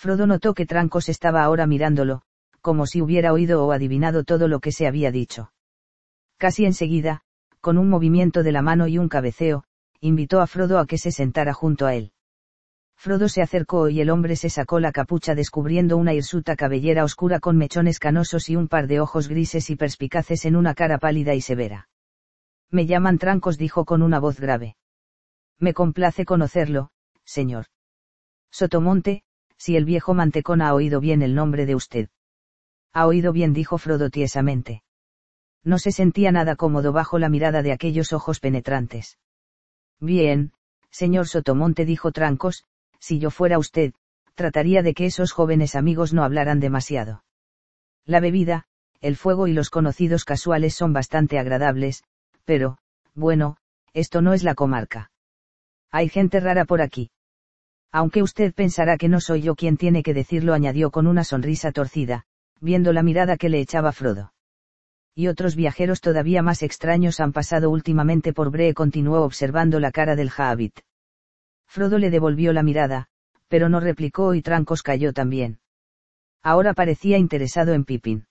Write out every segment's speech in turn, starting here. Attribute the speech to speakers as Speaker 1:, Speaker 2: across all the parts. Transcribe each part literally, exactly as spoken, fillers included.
Speaker 1: Frodo notó que Trancos estaba ahora mirándolo, como si hubiera oído o adivinado todo lo que se había dicho. Casi enseguida, con un movimiento de la mano y un cabeceo, invitó a Frodo a que se sentara junto a él. Frodo se acercó y el hombre se sacó la capucha descubriendo una hirsuta cabellera oscura con mechones canosos y un par de ojos grises y perspicaces en una cara pálida y severa. Me llaman Trancos, dijo con una voz grave. Me complace conocerlo, señor Sotomonte, si el viejo mantecón ha oído bien el nombre de usted. Ha oído bien, dijo Frodo tiesamente. No se sentía nada cómodo bajo la mirada de aquellos ojos penetrantes. Bien, señor Sotomonte, dijo Trancos, si yo fuera usted, trataría de que esos jóvenes amigos no hablaran demasiado. La bebida, el fuego y los conocidos casuales son bastante agradables, pero, bueno, esto no es la comarca. Hay gente rara por aquí. Aunque usted pensará que no soy yo quien tiene que decirlo, añadió con una sonrisa torcida, viendo la mirada que le echaba Frodo. Y otros viajeros todavía más extraños han pasado últimamente por Bree, continuó observando la cara del Hobbit. Frodo le devolvió la mirada, pero no replicó y Trancos calló también. Ahora parecía interesado en Pippin.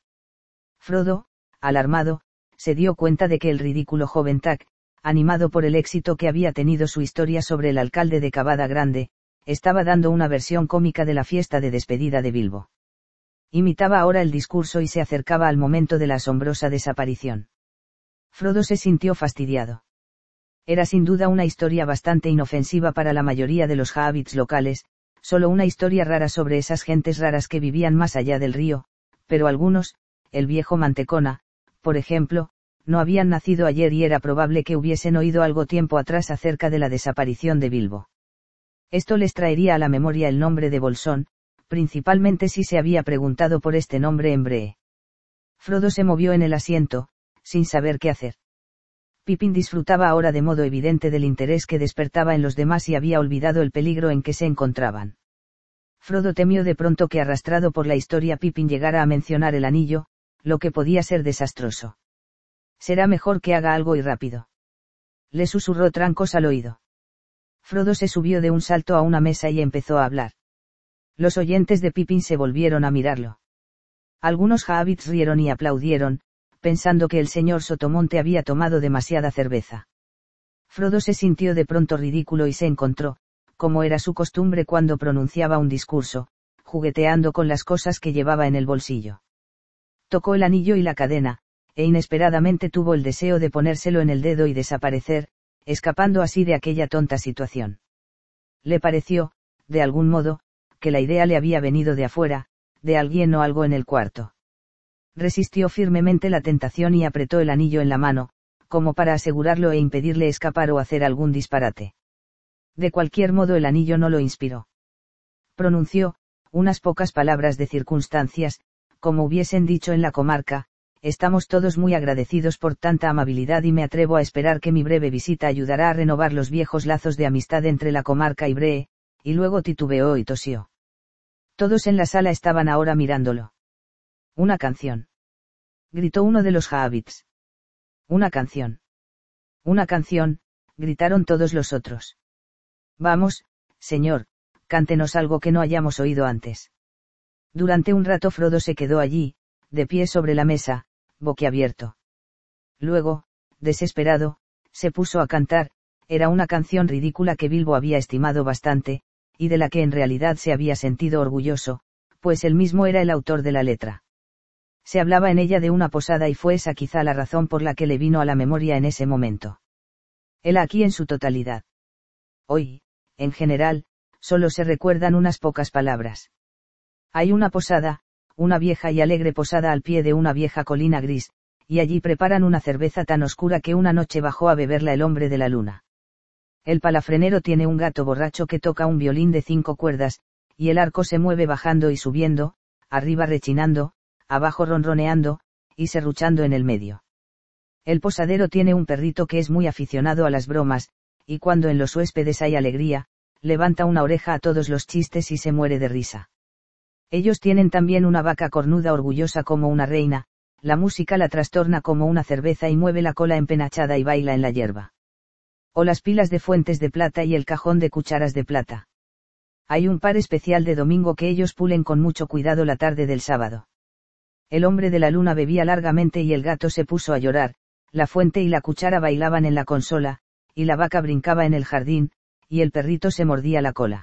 Speaker 1: Frodo, alarmado, se dio cuenta de que el ridículo joven Tac, animado por el éxito que había tenido su historia sobre el alcalde de Cavada Grande, estaba dando una versión cómica de la fiesta de despedida de Bilbo. Imitaba ahora el discurso y se acercaba al momento de la asombrosa desaparición. Frodo se sintió fastidiado. Era sin duda una historia bastante inofensiva para la mayoría de los hobbits locales, solo una historia rara sobre esas gentes raras que vivían más allá del río, pero algunos, el viejo Mantecona, por ejemplo, no habían nacido ayer y era probable que hubiesen oído algo tiempo atrás acerca de la desaparición de Bilbo. Esto les traería a la memoria el nombre de Bolsón, principalmente si se había preguntado por este nombre en Bree. Frodo se movió en el asiento, sin saber qué hacer. Pippin disfrutaba ahora de modo evidente del interés que despertaba en los demás y había olvidado el peligro en que se encontraban. Frodo temió de pronto que, arrastrado por la historia, Pippin llegara a mencionar el anillo, lo que podía ser desastroso. Será mejor que haga algo y rápido. Le susurró Trancos al oído. Frodo se subió de un salto a una mesa y empezó a hablar. Los oyentes de Pippin se volvieron a mirarlo. Algunos hobbits rieron y aplaudieron, pensando que el señor Sotomonte había tomado demasiada cerveza. Frodo se sintió de pronto ridículo y se encontró, como era su costumbre cuando pronunciaba un discurso, jugueteando con las cosas que llevaba en el bolsillo. Tocó el anillo y la cadena, e inesperadamente tuvo el deseo de ponérselo en el dedo y desaparecer, escapando así de aquella tonta situación. Le pareció, de algún modo, que la idea le había venido de afuera, de alguien o algo en el cuarto. Resistió firmemente la tentación y apretó el anillo en la mano, como para asegurarlo e impedirle escapar o hacer algún disparate. De cualquier modo el anillo no lo inspiró. Pronunció, unas pocas palabras de circunstancias, como hubiesen dicho en la comarca: estamos todos muy agradecidos por tanta amabilidad y me atrevo a esperar que mi breve visita ayudará a renovar los viejos lazos de amistad entre la comarca y Bree, y luego titubeó y tosió. Todos en la sala estaban ahora mirándolo. Una canción. Gritó uno de los hobbits. Una canción. Una canción, gritaron todos los otros. Vamos, señor, cántenos algo que no hayamos oído antes. Durante un rato Frodo se quedó allí, de pie sobre la mesa, boquiabierto. Luego, desesperado, se puso a cantar. Era una canción ridícula que Bilbo había estimado bastante, y de la que en realidad se había sentido orgulloso, pues él mismo era el autor de la letra. Se hablaba en ella de una posada y fue esa quizá la razón por la que le vino a la memoria en ese momento. El aquí en su totalidad. Hoy, en general, solo se recuerdan unas pocas palabras. Hay una posada, una vieja y alegre posada al pie de una vieja colina gris, y allí preparan una cerveza tan oscura que una noche bajó a beberla el hombre de la luna. El palafrenero tiene un gato borracho que toca un violín de cinco cuerdas, y el arco se mueve bajando y subiendo, arriba rechinando, abajo ronroneando, y serruchando en el medio. El posadero tiene un perrito que es muy aficionado a las bromas, y cuando en los huéspedes hay alegría, levanta una oreja a todos los chistes y se muere de risa. Ellos tienen también una vaca cornuda orgullosa como una reina, la música la trastorna como una cerveza y mueve la cola empenachada y baila en la hierba. O las pilas de fuentes de plata y el cajón de cucharas de plata. Hay un par especial de domingo que ellos pulen con mucho cuidado la tarde del sábado. El hombre de la luna bebía largamente y el gato se puso a llorar, la fuente y la cuchara bailaban en la consola, y la vaca brincaba en el jardín, y el perrito se mordía la cola.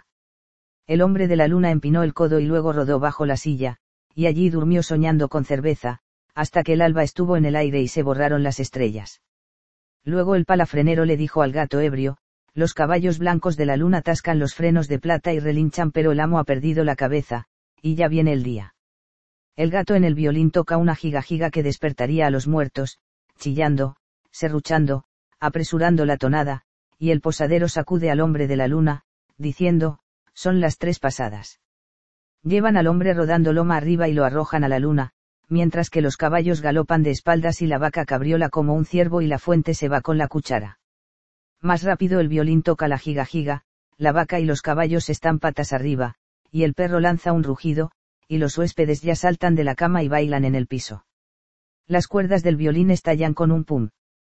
Speaker 1: El hombre de la luna empinó el codo y luego rodó bajo la silla, y allí durmió soñando con cerveza, hasta que el alba estuvo en el aire y se borraron las estrellas. Luego el palafrenero le dijo al gato ebrio: los caballos blancos de la luna tascan los frenos de plata y relinchan, pero el amo ha perdido la cabeza, y ya viene el día. El gato en el violín toca una giga-giga que despertaría a los muertos, chillando, serruchando, apresurando la tonada, y el posadero sacude al hombre de la luna, diciendo: son las tres pasadas. Llevan al hombre rodando loma arriba y lo arrojan a la luna, mientras que los caballos galopan de espaldas y la vaca cabriola como un ciervo y la fuente se va con la cuchara. Más rápido el violín toca la giga-giga, la vaca y los caballos están patas arriba, y el perro lanza un rugido, y los huéspedes ya saltan de la cama y bailan en el piso. Las cuerdas del violín estallan con un pum.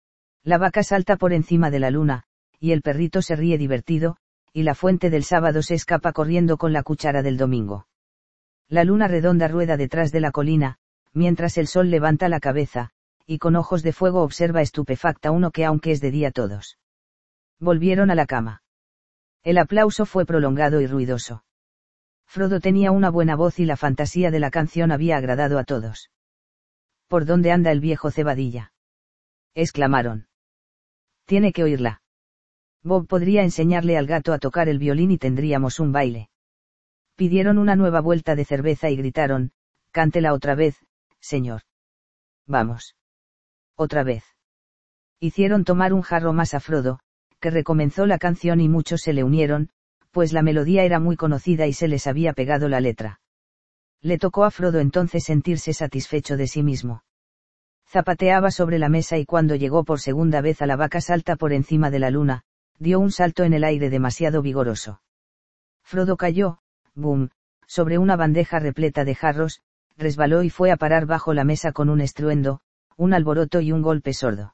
Speaker 1: La vaca salta por encima de la luna, y el perrito se ríe divertido, y la fuente del sábado se escapa corriendo con la cuchara del domingo. La luna redonda rueda detrás de la colina, mientras el sol levanta la cabeza, y con ojos de fuego observa estupefacta uno que aunque es de día todos. Volvieron a la cama. El aplauso fue prolongado y ruidoso. Frodo tenía una buena voz y la fantasía de la canción había agradado a todos. ¿Por dónde anda el viejo cebadilla?, exclamaron. Tiene que oírla. Bob podría enseñarle al gato a tocar el violín y tendríamos un baile. Pidieron una nueva vuelta de cerveza y gritaron: cántela otra vez, señor. Vamos. Otra vez. Hicieron tomar un jarro más a Frodo, que recomenzó la canción y muchos se le unieron, pues la melodía era muy conocida y se les había pegado la letra. Le tocó a Frodo entonces sentirse satisfecho de sí mismo. Zapateaba sobre la mesa y cuando llegó por segunda vez a la vaca salta por encima de la luna, dio un salto en el aire demasiado vigoroso. Frodo cayó, boom, sobre una bandeja repleta de jarros, resbaló y fue a parar bajo la mesa con un estruendo, un alboroto y un golpe sordo.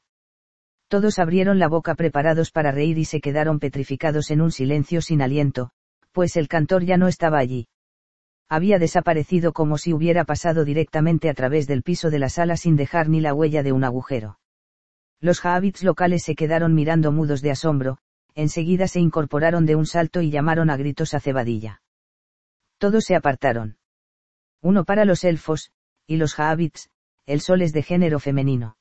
Speaker 1: Todos abrieron la boca preparados para reír y se quedaron petrificados en un silencio sin aliento, pues el cantor ya no estaba allí. Había desaparecido como si hubiera pasado directamente a través del piso de la sala sin dejar ni la huella de un agujero. Los hobbits locales se quedaron mirando mudos de asombro, enseguida se incorporaron de un salto y llamaron a gritos a Cebadilla. Todos se apartaron. Uno para los elfos, y los hobbits, el sol es de género femenino.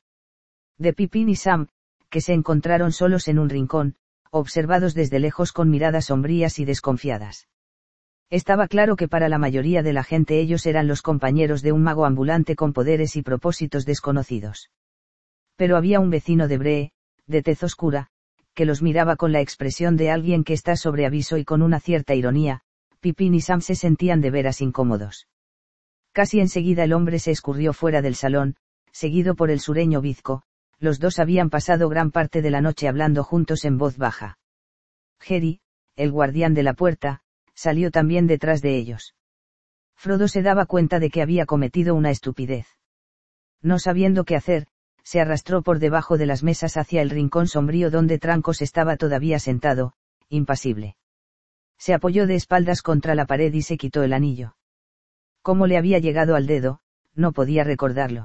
Speaker 1: De Pippin y Sam, que se encontraron solos en un rincón, observados desde lejos con miradas sombrías y desconfiadas. Estaba claro que para la mayoría de la gente ellos eran los compañeros de un mago ambulante con poderes y propósitos desconocidos. Pero había un vecino de Bree, de tez oscura, que los miraba con la expresión de alguien que está sobre aviso y con una cierta ironía. Pippin y Sam se sentían de veras incómodos. Casi enseguida el hombre se escurrió fuera del salón, seguido por el sureño bizco. Los dos habían pasado gran parte de la noche hablando juntos en voz baja. Jerry, el guardián de la puerta, salió también detrás de ellos. Frodo se daba cuenta de que había cometido una estupidez. No sabiendo qué hacer, se arrastró por debajo de las mesas hacia el rincón sombrío donde Trancos estaba todavía sentado, impasible. Se apoyó de espaldas contra la pared y se quitó el anillo. Cómo le había llegado al dedo, no podía recordarlo.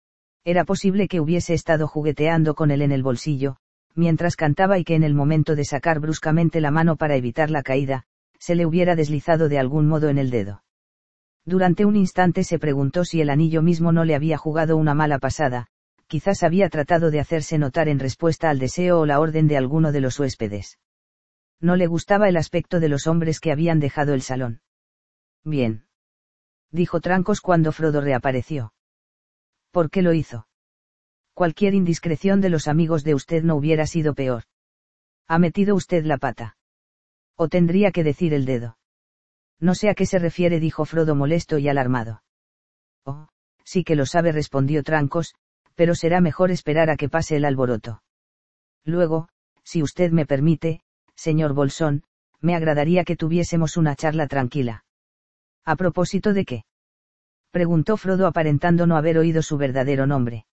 Speaker 1: Era posible que hubiese estado jugueteando con él en el bolsillo, mientras cantaba y que en el momento de sacar bruscamente la mano para evitar la caída, se le hubiera deslizado de algún modo en el dedo. Durante un instante se preguntó si el anillo mismo no le había jugado una mala pasada, quizás había tratado de hacerse notar en respuesta al deseo o la orden de alguno de los huéspedes. No le gustaba el aspecto de los hombres que habían dejado el salón. Bien, dijo Trancos cuando Frodo reapareció. ¿Por qué lo hizo? Cualquier indiscreción de los amigos de usted no hubiera sido peor. ¿Ha metido usted la pata? ¿O tendría que decir el dedo? No sé a qué se refiere, dijo Frodo molesto y alarmado. Oh, sí que lo sabe, respondió Trancos, pero será mejor esperar a que pase el alboroto. Luego, si usted me permite, señor Bolsón, me agradaría que tuviésemos una charla tranquila. ¿A propósito de qué?, preguntó Frodo aparentando no haber oído su verdadero nombre.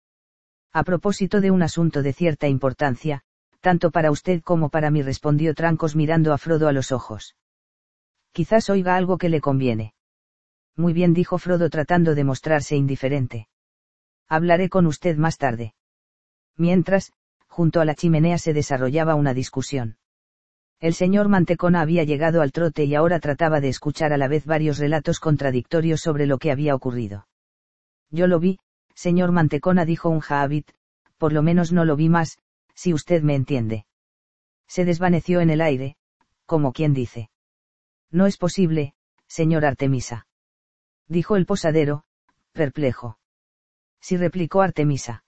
Speaker 1: A propósito de un asunto de cierta importancia, tanto para usted como para mí, respondió Trancos mirando a Frodo a los ojos. Quizás oiga algo que le conviene. Muy bien, dijo Frodo tratando de mostrarse indiferente. Hablaré con usted más tarde. Mientras, junto a la chimenea se desarrollaba una discusión. El señor Mantecona había llegado al trote y ahora trataba de escuchar a la vez varios relatos contradictorios sobre lo que había ocurrido. Yo lo vi, señor Mantecona, dijo un jahabit, por lo menos no lo vi más, si usted me entiende. Se desvaneció en el aire, como quien dice. No es posible, señor Artemisa. Dijo el posadero, perplejo. Sí, replicó Artemisa.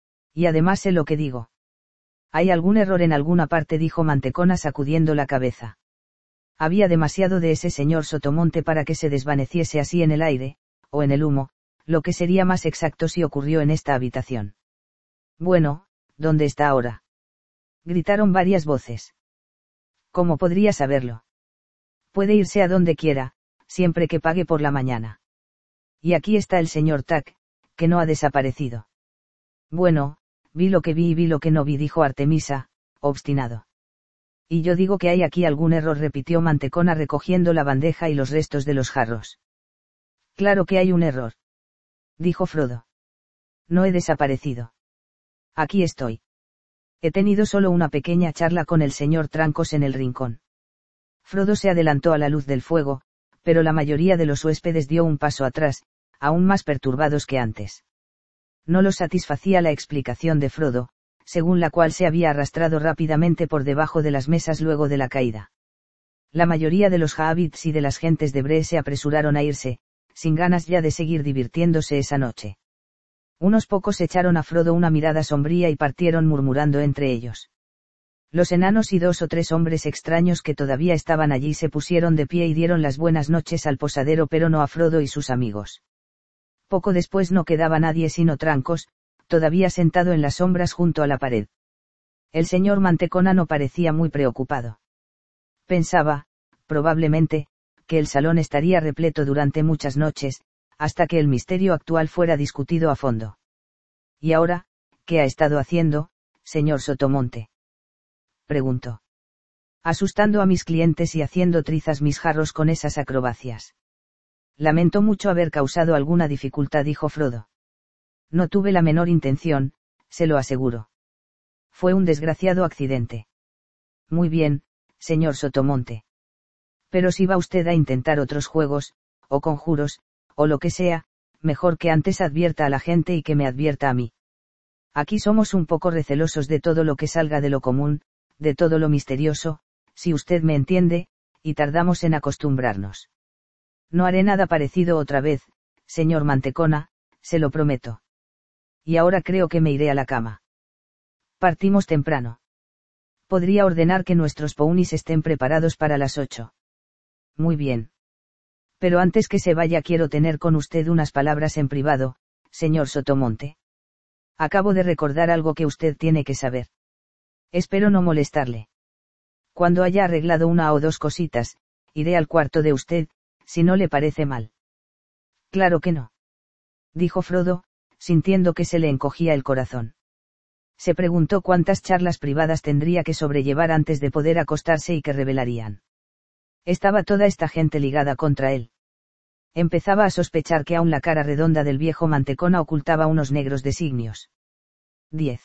Speaker 1: Y además sé lo que digo. Hay algún error en alguna parte, dijo Mantecona sacudiendo la cabeza. Había demasiado de ese señor Sotomonte para que se desvaneciese así en el aire, o en el humo, lo que sería más exacto si ocurrió en esta habitación. Bueno, ¿dónde está ahora? Gritaron varias voces. ¿Cómo podría saberlo? Puede irse a donde quiera, siempre que pague por la mañana. Y aquí está el señor Tack, que no ha desaparecido. Bueno, vi lo que vi y vi lo que no vi, dijo Artemisa, obstinado. Y yo digo que hay aquí algún error, repitió Mantecona recogiendo la bandeja y los restos de los jarros. Claro que hay un error, dijo Frodo. No he desaparecido. Aquí estoy. He tenido solo una pequeña charla con el señor Trancos en el rincón. Frodo se adelantó a la luz del fuego, pero la mayoría de los huéspedes dio un paso atrás, aún más perturbados que antes. No los satisfacía la explicación de Frodo, según la cual se había arrastrado rápidamente por debajo de las mesas luego de la caída. La mayoría de los jahabits y de las gentes de Bree se apresuraron a irse, sin ganas ya de seguir divirtiéndose esa noche. Unos pocos echaron a Frodo una mirada sombría y partieron murmurando entre ellos. Los enanos y dos o tres hombres extraños que todavía estaban allí se pusieron de pie y dieron las buenas noches al posadero, pero no a Frodo y sus amigos. Poco después no quedaba nadie sino Trancos, todavía sentado en las sombras junto a la pared. El señor Mantecona no parecía muy preocupado. Pensaba, probablemente, que el salón estaría repleto durante muchas noches, hasta que el misterio actual fuera discutido a fondo. ¿Y ahora, qué ha estado haciendo, señor Sotomonte?, preguntó. Asustando a mis clientes y haciendo trizas mis jarros con esas acrobacias. Lamento mucho haber causado alguna dificultad, dijo Frodo. No tuve la menor intención, se lo aseguro. Fue un desgraciado accidente. Muy bien, señor Sotomonte. Pero si va usted a intentar otros juegos, o conjuros, o lo que sea, mejor que antes advierta a la gente y que me advierta a mí. Aquí somos un poco recelosos de todo lo que salga de lo común, de todo lo misterioso, si usted me entiende, y tardamos en acostumbrarnos. No haré nada parecido otra vez, señor Mantecona, se lo prometo. Y ahora creo que me iré a la cama. Partimos temprano. Podría ordenar que nuestros pounis estén preparados para las ocho. Muy bien. Pero antes que se vaya quiero tener con usted unas palabras en privado, señor Sotomonte. Acabo de recordar algo que usted tiene que saber. Espero no molestarle. Cuando haya arreglado una o dos cositas, iré al cuarto de usted, si no le parece mal. Claro que no, dijo Frodo, sintiendo que se le encogía el corazón. Se preguntó cuántas charlas privadas tendría que sobrellevar antes de poder acostarse y que revelarían. Estaba toda esta gente ligada contra él. Empezaba a sospechar que aún la cara redonda del viejo Mantecona ocultaba unos negros designios. diez.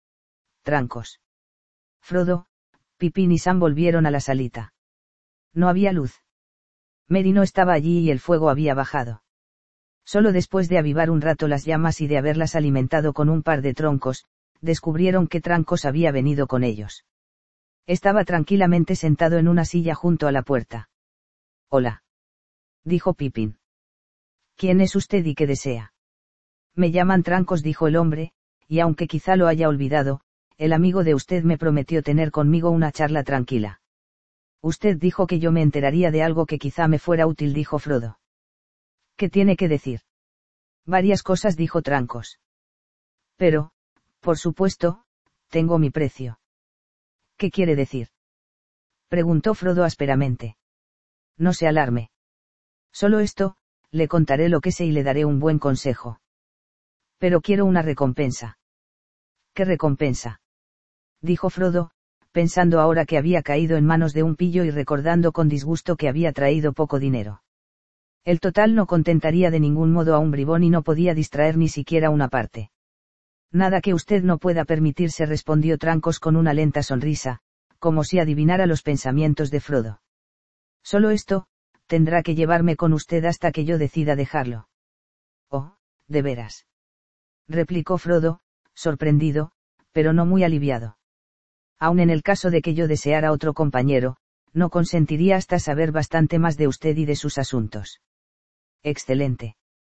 Speaker 1: Trancos. Frodo, Pippin y Sam volvieron a la salita. No había luz. Merry no estaba allí y el fuego había bajado. Solo después de avivar un rato las llamas y de haberlas alimentado con un par de troncos, descubrieron que Trancos había venido con ellos. Estaba tranquilamente sentado en una silla junto a la puerta. Hola, dijo Pippin. ¿Quién es usted y qué desea? Me llaman Trancos, dijo el hombre, y aunque quizá lo haya olvidado, el amigo de usted me prometió tener conmigo una charla tranquila. Usted dijo que yo me enteraría de algo que quizá me fuera útil, dijo Frodo. ¿Qué tiene que decir? Varias cosas, dijo Trancos. Pero, por supuesto, tengo mi precio. ¿Qué quiere decir?, preguntó Frodo ásperamente. No se alarme. Solo esto, le contaré lo que sé y le daré un buen consejo. Pero quiero una recompensa. ¿Qué recompensa?, dijo Frodo, pensando ahora que había caído en manos de un pillo y recordando con disgusto que había traído poco dinero. El total no contentaría de ningún modo a un bribón y no podía distraer ni siquiera una parte. Nada que usted no pueda permitirse, respondió Trancos con una lenta sonrisa, como si adivinara los pensamientos de Frodo. Solo esto, tendrá que llevarme con usted hasta que yo decida dejarlo. Oh, de veras. Replicó Frodo, sorprendido, pero no muy aliviado. Aun en el caso de que yo deseara otro compañero, no consentiría hasta saber bastante más de usted y de sus asuntos. Excelente.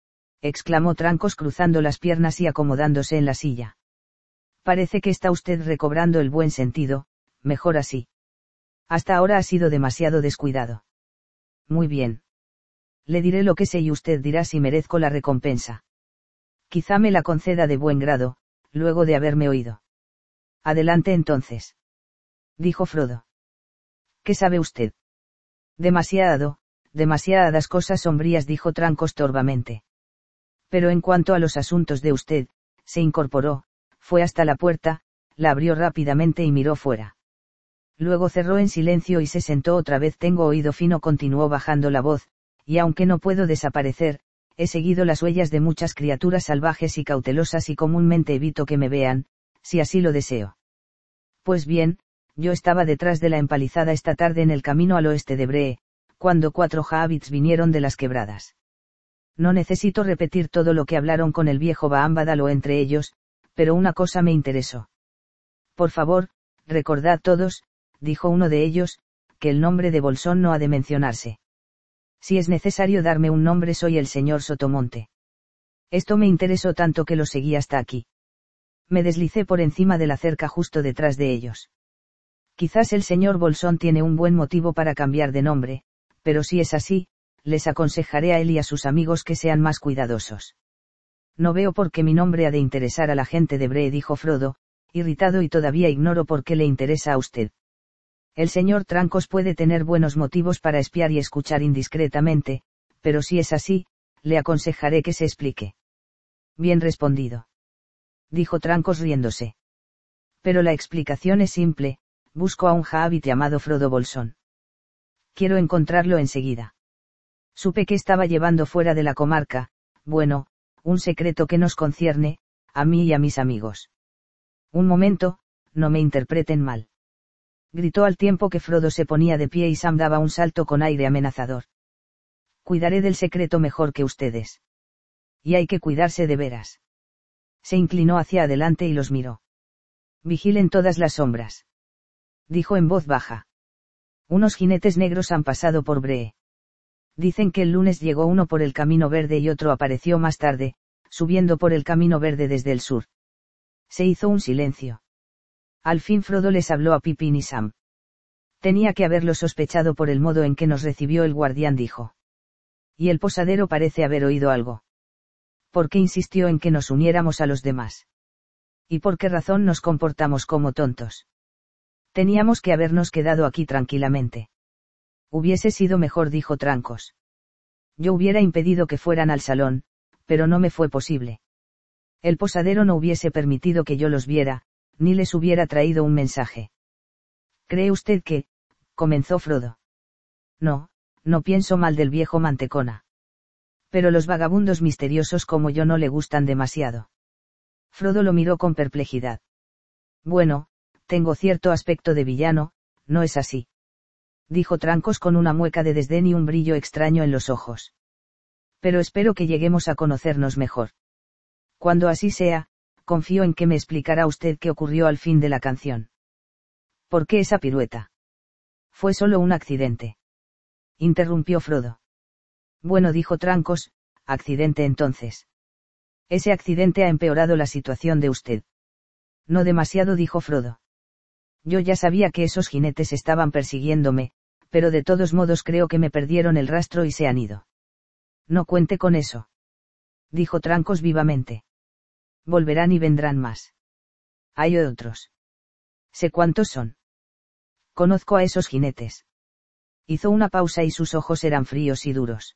Speaker 1: Exclamó Trancos cruzando las piernas y acomodándose en la silla. Parece que está usted recobrando el buen sentido, mejor así. Hasta ahora ha sido demasiado descuidado. Muy bien. Le diré lo que sé y usted dirá si merezco la recompensa. Quizá me la conceda de buen grado, luego de haberme oído. Adelante entonces. Dijo Frodo. ¿Qué sabe usted? Demasiado, demasiadas cosas sombrías, dijo Trancos torvamente. Pero en cuanto a los asuntos de usted, se incorporó, fue hasta la puerta, la abrió rápidamente y miró fuera. Luego cerró en silencio y se sentó otra vez. Tengo oído fino, continuó bajando la voz, y aunque no puedo desaparecer, he seguido las huellas de muchas criaturas salvajes y cautelosas y comúnmente evito que me vean, si así lo deseo. Pues bien, yo estaba detrás de la empalizada esta tarde en el camino al oeste de Bree, cuando cuatro hobbits vinieron de las quebradas. No necesito repetir todo lo que hablaron con el viejo Baambadal o entre ellos, pero una cosa me interesó. Por favor, recordad todos, dijo uno de ellos, que el nombre de Bolsón no ha de mencionarse. Si es necesario darme un nombre, soy el señor Sotomonte. Esto me interesó tanto que lo seguí hasta aquí. Me deslicé por encima de la cerca justo detrás de ellos. Quizás el señor Bolsón tiene un buen motivo para cambiar de nombre, pero si es así, les aconsejaré a él y a sus amigos que sean más cuidadosos. No veo por qué mi nombre ha de interesar a la gente de Bree, dijo Frodo, irritado, y todavía ignoro por qué le interesa a usted. El señor Trancos puede tener buenos motivos para espiar y escuchar indiscretamente, pero si es así, le aconsejaré que se explique. Bien respondido. Dijo Trancos riéndose. Pero la explicación es simple, busco a un hobbit llamado Frodo Bolsón. Quiero encontrarlo enseguida. Supe que estaba llevando fuera de la comarca, bueno, un secreto que nos concierne, a mí y a mis amigos. Un momento, no me interpreten mal. Gritó al tiempo que Frodo se ponía de pie y Sam daba un salto con aire amenazador. Cuidaré del secreto mejor que ustedes. Y hay que cuidarse de veras. Se inclinó hacia adelante y los miró. Vigilen todas las sombras. Dijo en voz baja. Unos jinetes negros han pasado por Bree. Dicen que el lunes llegó uno por el camino verde y otro apareció más tarde, subiendo por el camino verde desde el sur. Se hizo un silencio. Al fin Frodo les habló a Pippin y Sam. Tenía que haberlo sospechado por el modo en que nos recibió el guardián, dijo. Y el posadero parece haber oído algo. ¿Por qué insistió en que nos uniéramos a los demás? ¿Y por qué razón nos comportamos como tontos? Teníamos que habernos quedado aquí tranquilamente. Hubiese sido mejor, dijo Trancos. Yo hubiera impedido que fueran al salón, pero no me fue posible. El posadero no hubiese permitido que yo los viera, ni les hubiera traído un mensaje. ¿Cree usted que...? comenzó Frodo. No, no pienso mal del viejo Mantecona. Pero los vagabundos misteriosos como yo no le gustan demasiado. Frodo lo miró con perplejidad. Bueno, tengo cierto aspecto de villano, ¿no es así? Dijo Trancos con una mueca de desdén y un brillo extraño en los ojos. Pero espero que lleguemos a conocernos mejor. Cuando así sea, confío en que me explicará usted qué ocurrió al fin de la canción. ¿Por qué esa pirueta? Fue solo un accidente. Interrumpió Frodo. Bueno, dijo Trancos, accidente entonces. Ese accidente ha empeorado la situación de usted. No demasiado, dijo Frodo. Yo ya sabía que esos jinetes estaban persiguiéndome, pero de todos modos creo que me perdieron el rastro y se han ido. No cuente con eso. Dijo Trancos vivamente. Volverán y vendrán más. Hay otros. Sé cuántos son. Conozco a esos jinetes. Hizo una pausa y sus ojos eran fríos y duros.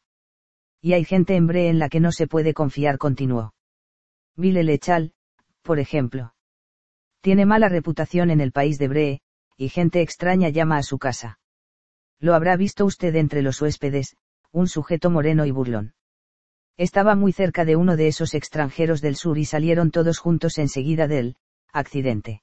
Speaker 1: Y hay gente en Bree en la que no se puede confiar, continuó. Vile Lechal, por ejemplo. Tiene mala reputación en el país de Bree, y gente extraña llama a su casa. Lo habrá visto usted entre los huéspedes, un sujeto moreno y burlón. Estaba muy cerca de uno de esos extranjeros del sur y salieron todos juntos enseguida del accidente.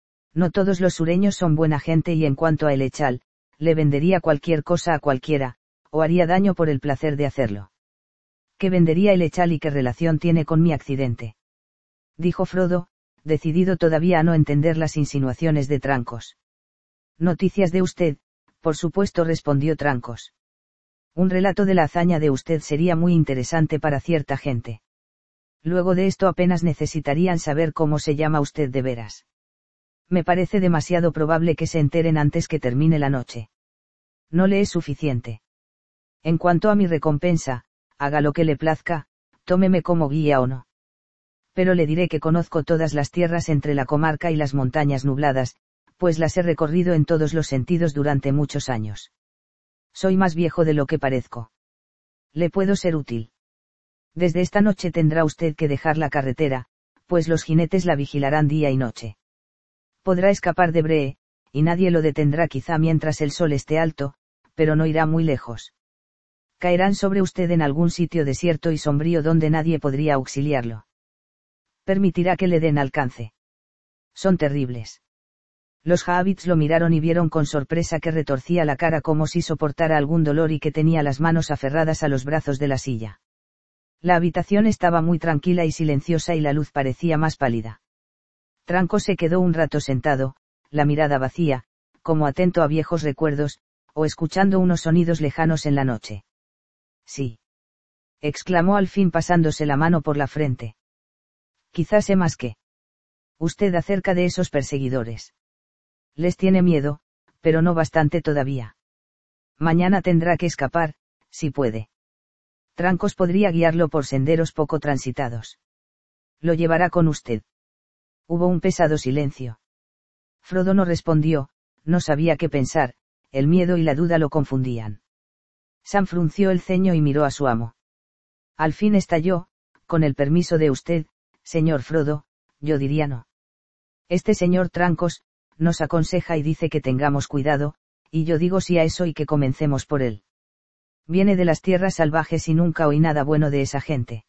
Speaker 1: No todos los sureños son buena gente y en cuanto a el Echal, le vendería cualquier cosa a cualquiera, o haría daño por el placer de hacerlo. ¿Qué vendería el Echal y qué relación tiene con mi accidente?, dijo Frodo, decidido todavía a no entender las insinuaciones de Trancos. Noticias de usted, por supuesto, respondió Trancos. Un relato de la hazaña de usted sería muy interesante para cierta gente. Luego de esto apenas necesitarían saber cómo se llama usted de veras. Me parece demasiado probable que se enteren antes que termine la noche. No le es suficiente. En cuanto a mi recompensa, haga lo que le plazca, tómeme como guía o no. Pero le diré que conozco todas las tierras entre la comarca y las montañas nubladas, pues las he recorrido en todos los sentidos durante muchos años. Soy más viejo de lo que parezco. Le puedo ser útil. Desde esta noche tendrá usted que dejar la carretera, pues los jinetes la vigilarán día y noche. Podrá escapar de Bree, y nadie lo detendrá quizá mientras el sol esté alto, pero no irá muy lejos. Caerán sobre usted en algún sitio desierto y sombrío donde nadie podría auxiliarlo. Permitirá que le den alcance. Son terribles. Los Hobbits lo miraron y vieron con sorpresa que retorcía la cara como si soportara algún dolor y que tenía las manos aferradas a los brazos de la silla. La habitación estaba muy tranquila y silenciosa y la luz parecía más pálida. Trancos se quedó un rato sentado, la mirada vacía, como atento a viejos recuerdos, o escuchando unos sonidos lejanos en la noche. Sí. Exclamó al fin pasándose la mano por la frente. Quizás sé más que usted acerca de esos perseguidores. Les tiene miedo, pero no bastante todavía. Mañana tendrá que escapar, si puede. Trancos podría guiarlo por senderos poco transitados. Lo llevará con usted. Hubo un pesado silencio. Frodo no respondió, no sabía qué pensar, el miedo y la duda lo confundían. Sam frunció el ceño y miró a su amo. Al fin estalló, con el permiso de usted, señor Frodo, yo diría no. Este señor Trancos, nos aconseja y dice que tengamos cuidado, y yo digo sí a eso y que comencemos por él. Viene de las tierras salvajes y nunca oí nada bueno de esa gente.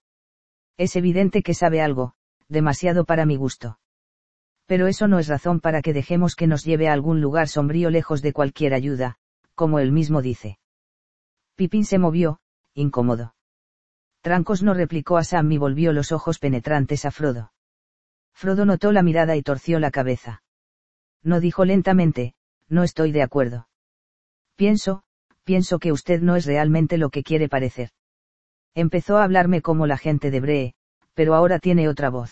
Speaker 1: Es evidente que sabe algo, demasiado para mi gusto. Pero eso no es razón para que dejemos que nos lleve a algún lugar sombrío lejos de cualquier ayuda, como él mismo dice. Pippin se movió, incómodo. Trancos no replicó a Sam y volvió los ojos penetrantes a Frodo. Frodo notó la mirada y torció la cabeza. No, dijo lentamente, no estoy de acuerdo. Pienso, pienso que usted no es realmente lo que quiere parecer. Empezó a hablarme como la gente de Bree, pero ahora tiene otra voz.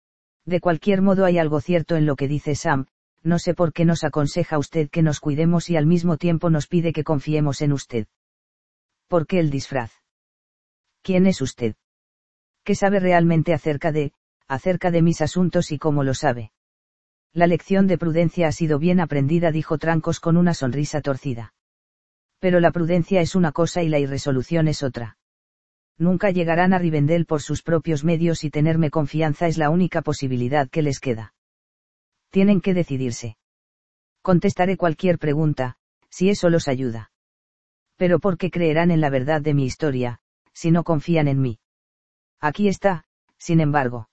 Speaker 1: De cualquier modo hay algo cierto en lo que dice Sam, no sé por qué nos aconseja usted que nos cuidemos y al mismo tiempo nos pide que confiemos en usted. ¿Por qué el disfraz? ¿Quién es usted? ¿Qué sabe realmente acerca de, acerca de mis asuntos y cómo lo sabe? La lección de prudencia ha sido bien aprendida, dijo Trancos con una sonrisa torcida. Pero la prudencia es una cosa y la irresolución es otra. Nunca llegarán a Rivendell por sus propios medios y tenerme confianza es la única posibilidad que les queda. Tienen que decidirse. Contestaré cualquier pregunta, si eso los ayuda. Pero ¿por qué creerán en la verdad de mi historia, si no confían en mí? Aquí está, sin embargo.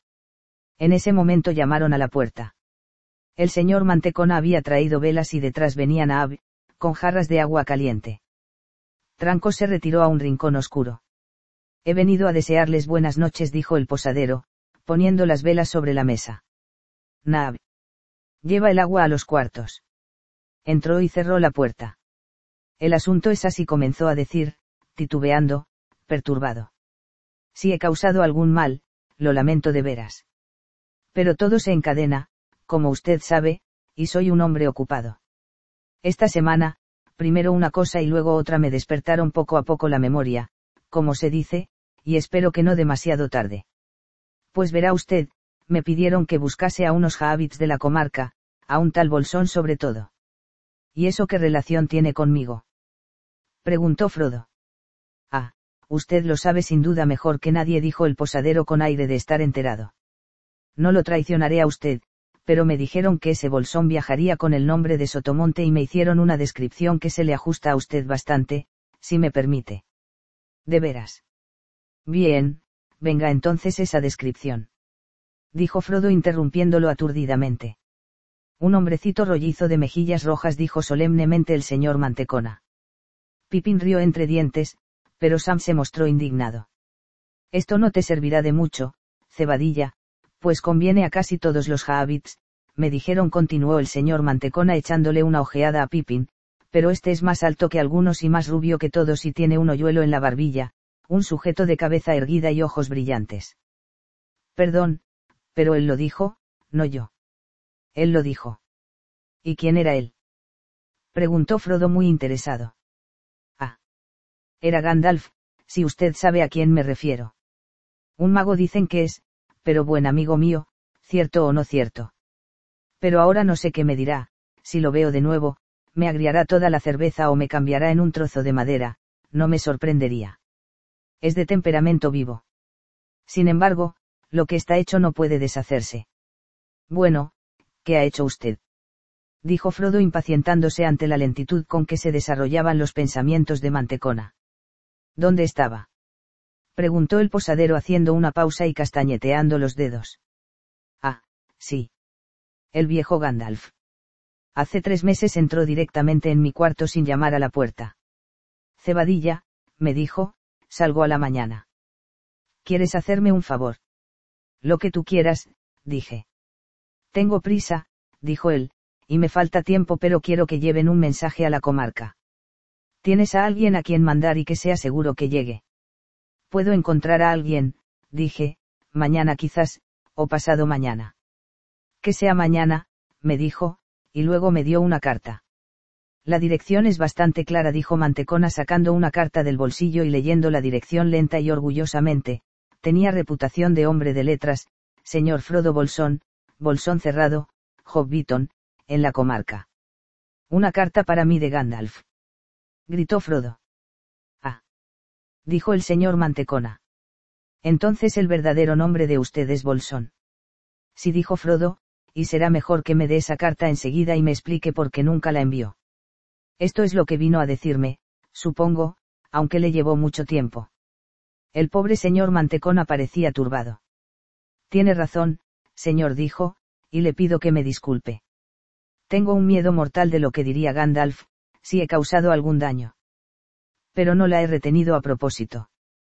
Speaker 1: En ese momento llamaron a la puerta. El señor Mantecona había traído velas y detrás venían a Ab, con jarras de agua caliente. Trancos se retiró a un rincón oscuro. He venido a desearles buenas noches, dijo el posadero, poniendo las velas sobre la mesa. Nab. Lleva el agua a los cuartos. Entró y cerró la puerta. El asunto es así, comenzó a decir, titubeando, perturbado. Si he causado algún mal, lo lamento de veras. Pero todo se encadena, como usted sabe, y soy un hombre ocupado. Esta semana, primero una cosa y luego otra me despertaron poco a poco la memoria, como se dice, y espero que no demasiado tarde. Pues verá usted, me pidieron que buscase a unos hobbits de la comarca, a un tal Bolsón sobre todo. ¿Y eso qué relación tiene conmigo?, preguntó Frodo. Ah, usted lo sabe sin duda mejor que nadie, dijo el posadero con aire de estar enterado. No lo traicionaré a usted, pero me dijeron que ese bolsón viajaría con el nombre de Sotomonte y me hicieron una descripción que se le ajusta a usted bastante, si me permite. ¿De veras? Bien, venga entonces esa descripción. Dijo Frodo interrumpiéndolo aturdidamente. Un hombrecito rollizo de mejillas rojas, dijo solemnemente el señor Mantecona. Pippin rió entre dientes, pero Sam se mostró indignado. Esto no te servirá de mucho, cebadilla, pues conviene a casi todos los Hobbits, me dijeron, continuó el señor Mantecona echándole una ojeada a Pippin, pero este es más alto que algunos y más rubio que todos y tiene un hoyuelo en la barbilla, un sujeto de cabeza erguida y ojos brillantes. Perdón, pero él lo dijo, no yo. Él lo dijo. ¿Y quién era él? Preguntó Frodo muy interesado. Ah. Era Gandalf, si usted sabe a quién me refiero. Un mago dicen que es, pero buen amigo mío, cierto o no cierto. Pero ahora no sé qué me dirá, si lo veo de nuevo, me agriará toda la cerveza o me cambiará en un trozo de madera, no me sorprendería. Es de temperamento vivo. Sin embargo, lo que está hecho no puede deshacerse. Bueno, ¿qué ha hecho usted? Dijo Frodo impacientándose ante la lentitud con que se desarrollaban los pensamientos de Mantecona. ¿Dónde estaba? Preguntó el posadero haciendo una pausa y castañeteando los dedos. Ah, sí. El viejo Gandalf. Hace tres meses entró directamente en mi cuarto sin llamar a la puerta. Cebadilla, me dijo, salgo a la mañana. ¿Quieres hacerme un favor? Lo que tú quieras, dije. Tengo prisa, dijo él, y me falta tiempo, pero quiero que lleven un mensaje a la comarca. ¿Tienes a alguien a quien mandar y que sea seguro que llegue? Puedo encontrar a alguien, dije, mañana quizás, o pasado mañana. Que sea mañana, me dijo, y luego me dio una carta. La dirección es bastante clara, dijo Mantecona sacando una carta del bolsillo y leyendo la dirección lenta y orgullosamente. Tenía reputación de hombre de letras, señor Frodo Bolsón, Bolsón Cerrado, Hobbiton, en la comarca. Una carta para mí de Gandalf. Gritó Frodo. Ah. Dijo el señor Mantecona. Entonces el verdadero nombre de usted es Bolsón. Sí, dijo Frodo, y será mejor que me dé esa carta enseguida y me explique por qué nunca la envió. Esto es lo que vino a decirme, supongo, aunque le llevó mucho tiempo. El pobre señor Mantecona parecía turbado. Tiene razón, señor, dijo, y le pido que me disculpe. Tengo un miedo mortal de lo que diría Gandalf, si he causado algún daño. Pero no la he retenido a propósito.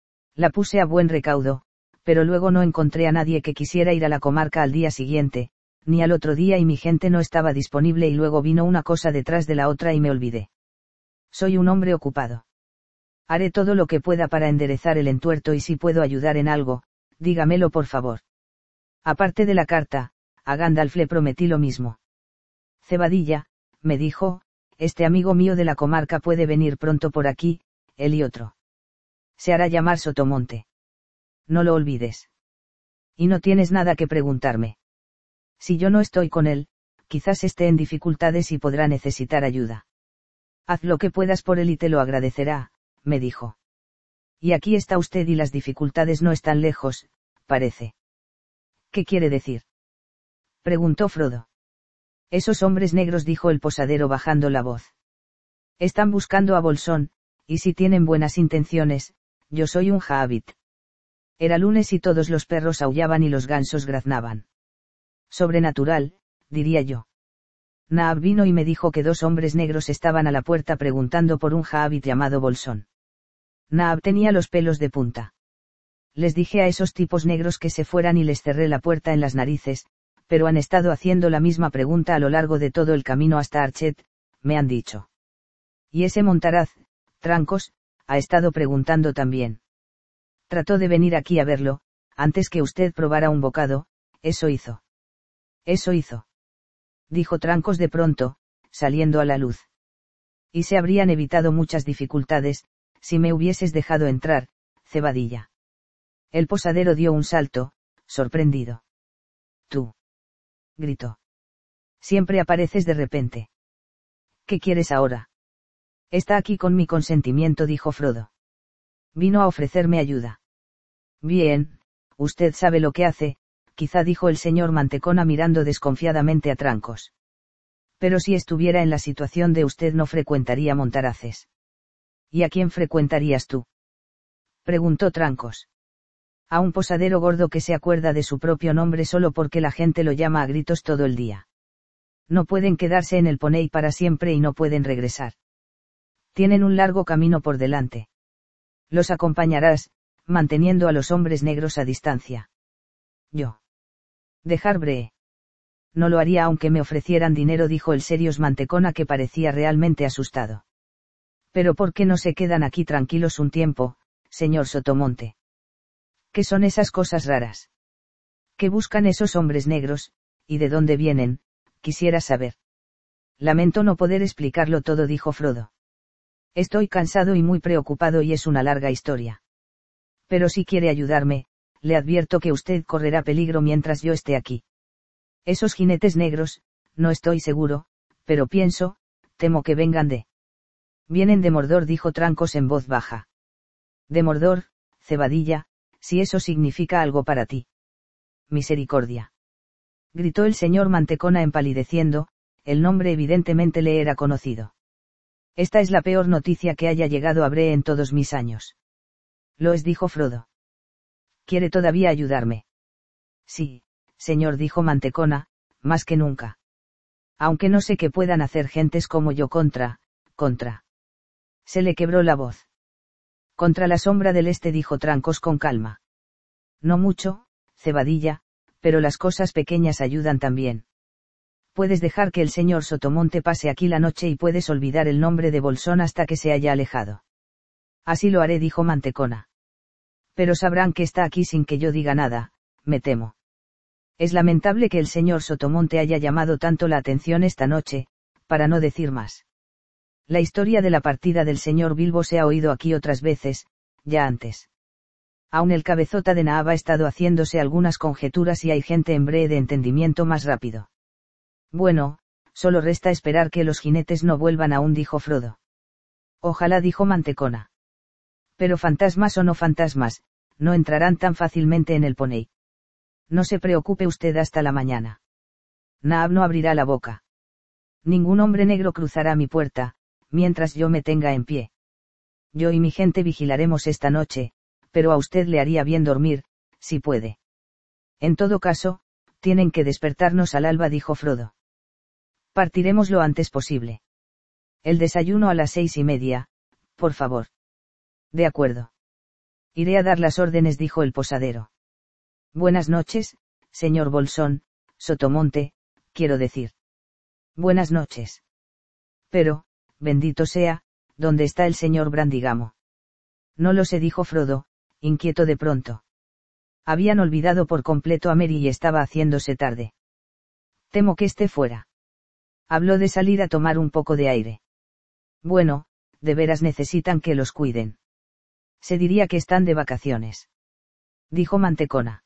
Speaker 1: La puse a buen recaudo, pero luego no encontré a nadie que quisiera ir a la comarca al día siguiente, ni al otro día, y mi gente no estaba disponible y luego vino una cosa detrás de la otra y me olvidé. Soy un hombre ocupado. Haré todo lo que pueda para enderezar el entuerto y si puedo ayudar en algo, dígamelo por favor. Aparte de la carta, a Gandalf le prometí lo mismo. Cebadilla, me dijo, este amigo mío de la comarca puede venir pronto por aquí, él y otro. Se hará llamar Sotomonte. No lo olvides. Y no tienes nada que preguntarme. Si yo no estoy con él, quizás esté en dificultades y podrá necesitar ayuda. Haz lo que puedas por él y te lo agradecerá, me dijo. Y aquí está usted y las dificultades no están lejos, parece. ¿Qué quiere decir? Preguntó Frodo. Esos hombres negros, dijo el posadero bajando la voz. Están buscando a Bolsón, y si tienen buenas intenciones, yo soy un Hobbit. Era lunes y todos los perros aullaban y los gansos graznaban. Sobrenatural, diría yo. Naab vino y me dijo que dos hombres negros estaban a la puerta preguntando por un Hobbit llamado Bolsón. Naab tenía los pelos de punta. Les dije a esos tipos negros que se fueran y les cerré la puerta en las narices, pero han estado haciendo la misma pregunta a lo largo de todo el camino hasta Archet, me han dicho. Y ese Montaraz, Trancos, ha estado preguntando también. Trató de venir aquí a verlo, antes que usted probara un bocado, eso hizo. Eso hizo. Dijo Trancos de pronto, saliendo a la luz. Y se habrían evitado muchas dificultades, si me hubieses dejado entrar, cebadilla. El posadero dio un salto, sorprendido. Tú. Gritó. Siempre apareces de repente. ¿Qué quieres ahora? Está aquí con mi consentimiento, dijo Frodo. Vino a ofrecerme ayuda. Bien, usted sabe lo que hace, quizá dijo el señor Mantecona mirando desconfiadamente a Trancos. Pero si estuviera en la situación de usted no frecuentaría Montaraces. ¿Y a quién frecuentarías tú? Preguntó Trancos. A un posadero gordo que se acuerda de su propio nombre solo porque la gente lo llama a gritos todo el día. No pueden quedarse en el Poney para siempre y no pueden regresar. Tienen un largo camino por delante. Los acompañarás, manteniendo a los hombres negros a distancia. Yo. Dejar Bree. No lo haría aunque me ofrecieran dinero, dijo el serios Mantecona, que parecía realmente asustado. Pero ¿por qué no se quedan aquí tranquilos un tiempo, señor Sotomonte? ¿Qué son esas cosas raras? ¿Qué buscan esos hombres negros, y de dónde vienen? Quisiera saber. Lamento no poder explicarlo todo, dijo Frodo. Estoy cansado y muy preocupado y es una larga historia. Pero si quiere ayudarme, le advierto que usted correrá peligro mientras yo esté aquí. Esos jinetes negros, no estoy seguro, pero pienso, temo que vengan de... Vienen de Mordor, dijo Trancos en voz baja. De Mordor, Cebadilla, si eso significa algo para ti. Misericordia. Gritó el señor Mantecona empalideciendo, el nombre evidentemente le era conocido. Esta es la peor noticia que haya llegado a Bree en todos mis años. Lo es, dijo Frodo. ¿Quiere todavía ayudarme? Sí, señor, dijo Mantecona, más que nunca. Aunque no sé qué puedan hacer gentes como yo contra, contra. Se le quebró la voz. Contra la sombra del este, dijo Trancos con calma. No mucho, Cebadilla, pero las cosas pequeñas ayudan también. Puedes dejar que el señor Sotomonte pase aquí la noche y puedes olvidar el nombre de Bolsón hasta que se haya alejado. Así lo haré, dijo Mantecona. Pero sabrán que está aquí sin que yo diga nada, me temo. Es lamentable que el señor Sotomonte haya llamado tanto la atención esta noche, para no decir más. La historia de la partida del señor Bilbo se ha oído aquí otras veces, ya antes. Aún el cabezota de Naab ha estado haciéndose algunas conjeturas y hay gente en Bree de entendimiento más rápido. Bueno, solo resta esperar que los jinetes no vuelvan aún, dijo Frodo. Ojalá, dijo Mantecona. Pero fantasmas o no fantasmas, no entrarán tan fácilmente en el Poney. No se preocupe usted hasta la mañana. Naab no abrirá la boca. Ningún hombre negro cruzará mi puerta, mientras yo me tenga en pie. Yo y mi gente vigilaremos esta noche, pero a usted le haría bien dormir, si puede. En todo caso, tienen que despertarnos al alba, dijo Frodo. Partiremos lo antes posible. El desayuno a las seis y media, por favor. De acuerdo. Iré a dar las órdenes, dijo el posadero. Buenas noches, señor Bolsón, Sotomonte, quiero decir. Buenas noches. Pero, bendito sea, ¿dónde está el señor Brandigamo? No lo sé, dijo Frodo, inquieto de pronto. Habían olvidado por completo a Merry y estaba haciéndose tarde. Temo que esté fuera. Habló de salir a tomar un poco de aire. Bueno, de veras necesitan que los cuiden. Se diría que están de vacaciones. Dijo Mantecona.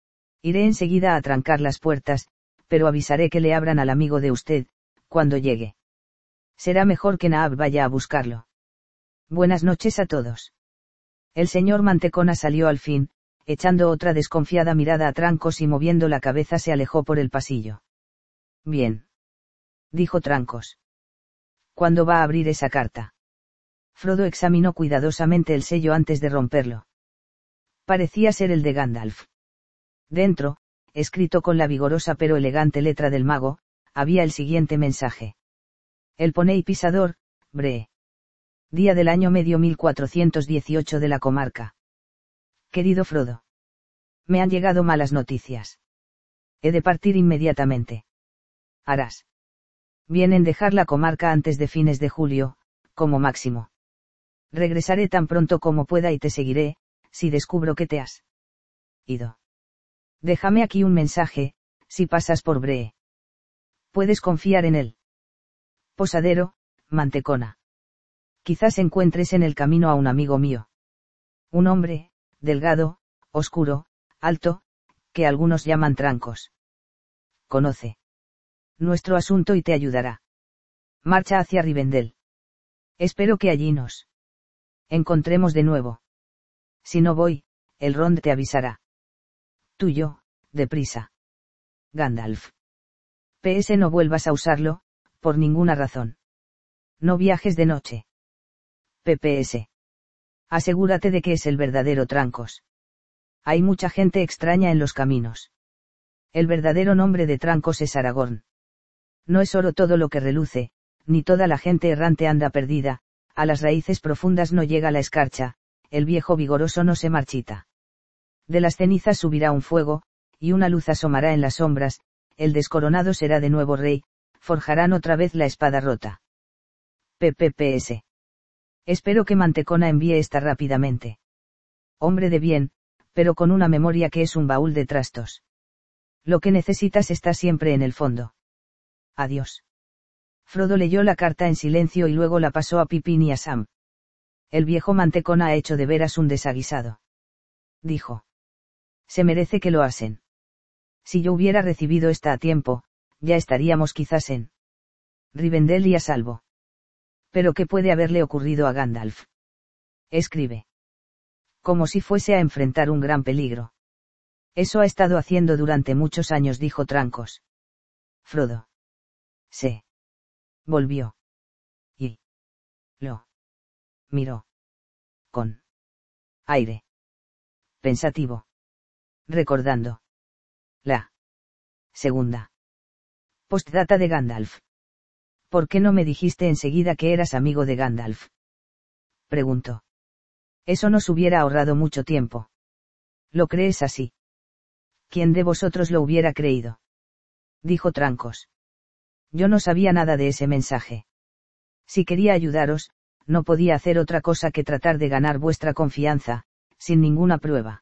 Speaker 1: Iré enseguida a atrancar las puertas, pero avisaré que le abran al amigo de usted, cuando llegue. Será mejor que Naab vaya a buscarlo. Buenas noches a todos. El señor Mantecona salió al fin, echando otra desconfiada mirada a Trancos y moviendo la cabeza se alejó por el pasillo. Bien. Dijo Trancos. ¿Cuándo va a abrir esa carta? Frodo examinó cuidadosamente el sello antes de romperlo. Parecía ser el de Gandalf. Dentro, escrito con la vigorosa pero elegante letra del mago, había el siguiente mensaje. El Poney Pisador, Bree. Día del año medio mil cuatrocientos dieciocho de la comarca. Querido Frodo. Me han llegado malas noticias. He de partir inmediatamente. Harás bien en dejar la comarca antes de fines de julio, como máximo. Regresaré tan pronto como pueda y te seguiré, si descubro que te has ido. Déjame aquí un mensaje, si pasas por Bree. Puedes confiar en él. Posadero, Mantecona. Quizás encuentres en el camino a un amigo mío. Un hombre, delgado, oscuro, alto, que algunos llaman Trancos. Conoce nuestro asunto y te ayudará. Marcha hacia Rivendell. Espero que allí nos encontremos de nuevo. Si no voy, el Rond te avisará. Tuyo, Deprisa. Gandalf. P S No vuelvas a usarlo, por ninguna razón. No viajes de noche. P P S Asegúrate de que es el verdadero Trancos. Hay mucha gente extraña en los caminos. El verdadero nombre de Trancos es Aragorn. No es oro todo lo que reluce, ni toda la gente errante anda perdida, a las raíces profundas no llega la escarcha, el viejo vigoroso no se marchita. De las cenizas subirá un fuego, y una luz asomará en las sombras, el descoronado será de nuevo rey, forjarán otra vez la espada rota. P P P S Espero que Mantecona envíe esta rápidamente. Hombre de bien, pero con una memoria que es un baúl de trastos. Lo que necesitas está siempre en el fondo. Adiós. Frodo leyó la carta en silencio y luego la pasó a Pippin y a Sam. El viejo Mantecona ha hecho de veras un desaguisado. Dijo. Se merece que lo asen. Si yo hubiera recibido esta a tiempo, ya estaríamos quizás en Rivendell y a salvo. Pero ¿qué puede haberle ocurrido a Gandalf? Escribe. Como si fuese a enfrentar un gran peligro. Eso ha estado haciendo durante muchos años, dijo Trancos. Frodo. Se volvió. Y lo miró. Con aire pensativo. Recordando. La segunda postdata de Gandalf. ¿Por qué no me dijiste enseguida que eras amigo de Gandalf? Preguntó. Eso nos hubiera ahorrado mucho tiempo. ¿Lo crees así? ¿Quién de vosotros lo hubiera creído? Dijo Trancos. Yo no sabía nada de ese mensaje. Si quería ayudaros, no podía hacer otra cosa que tratar de ganar vuestra confianza, sin ninguna prueba.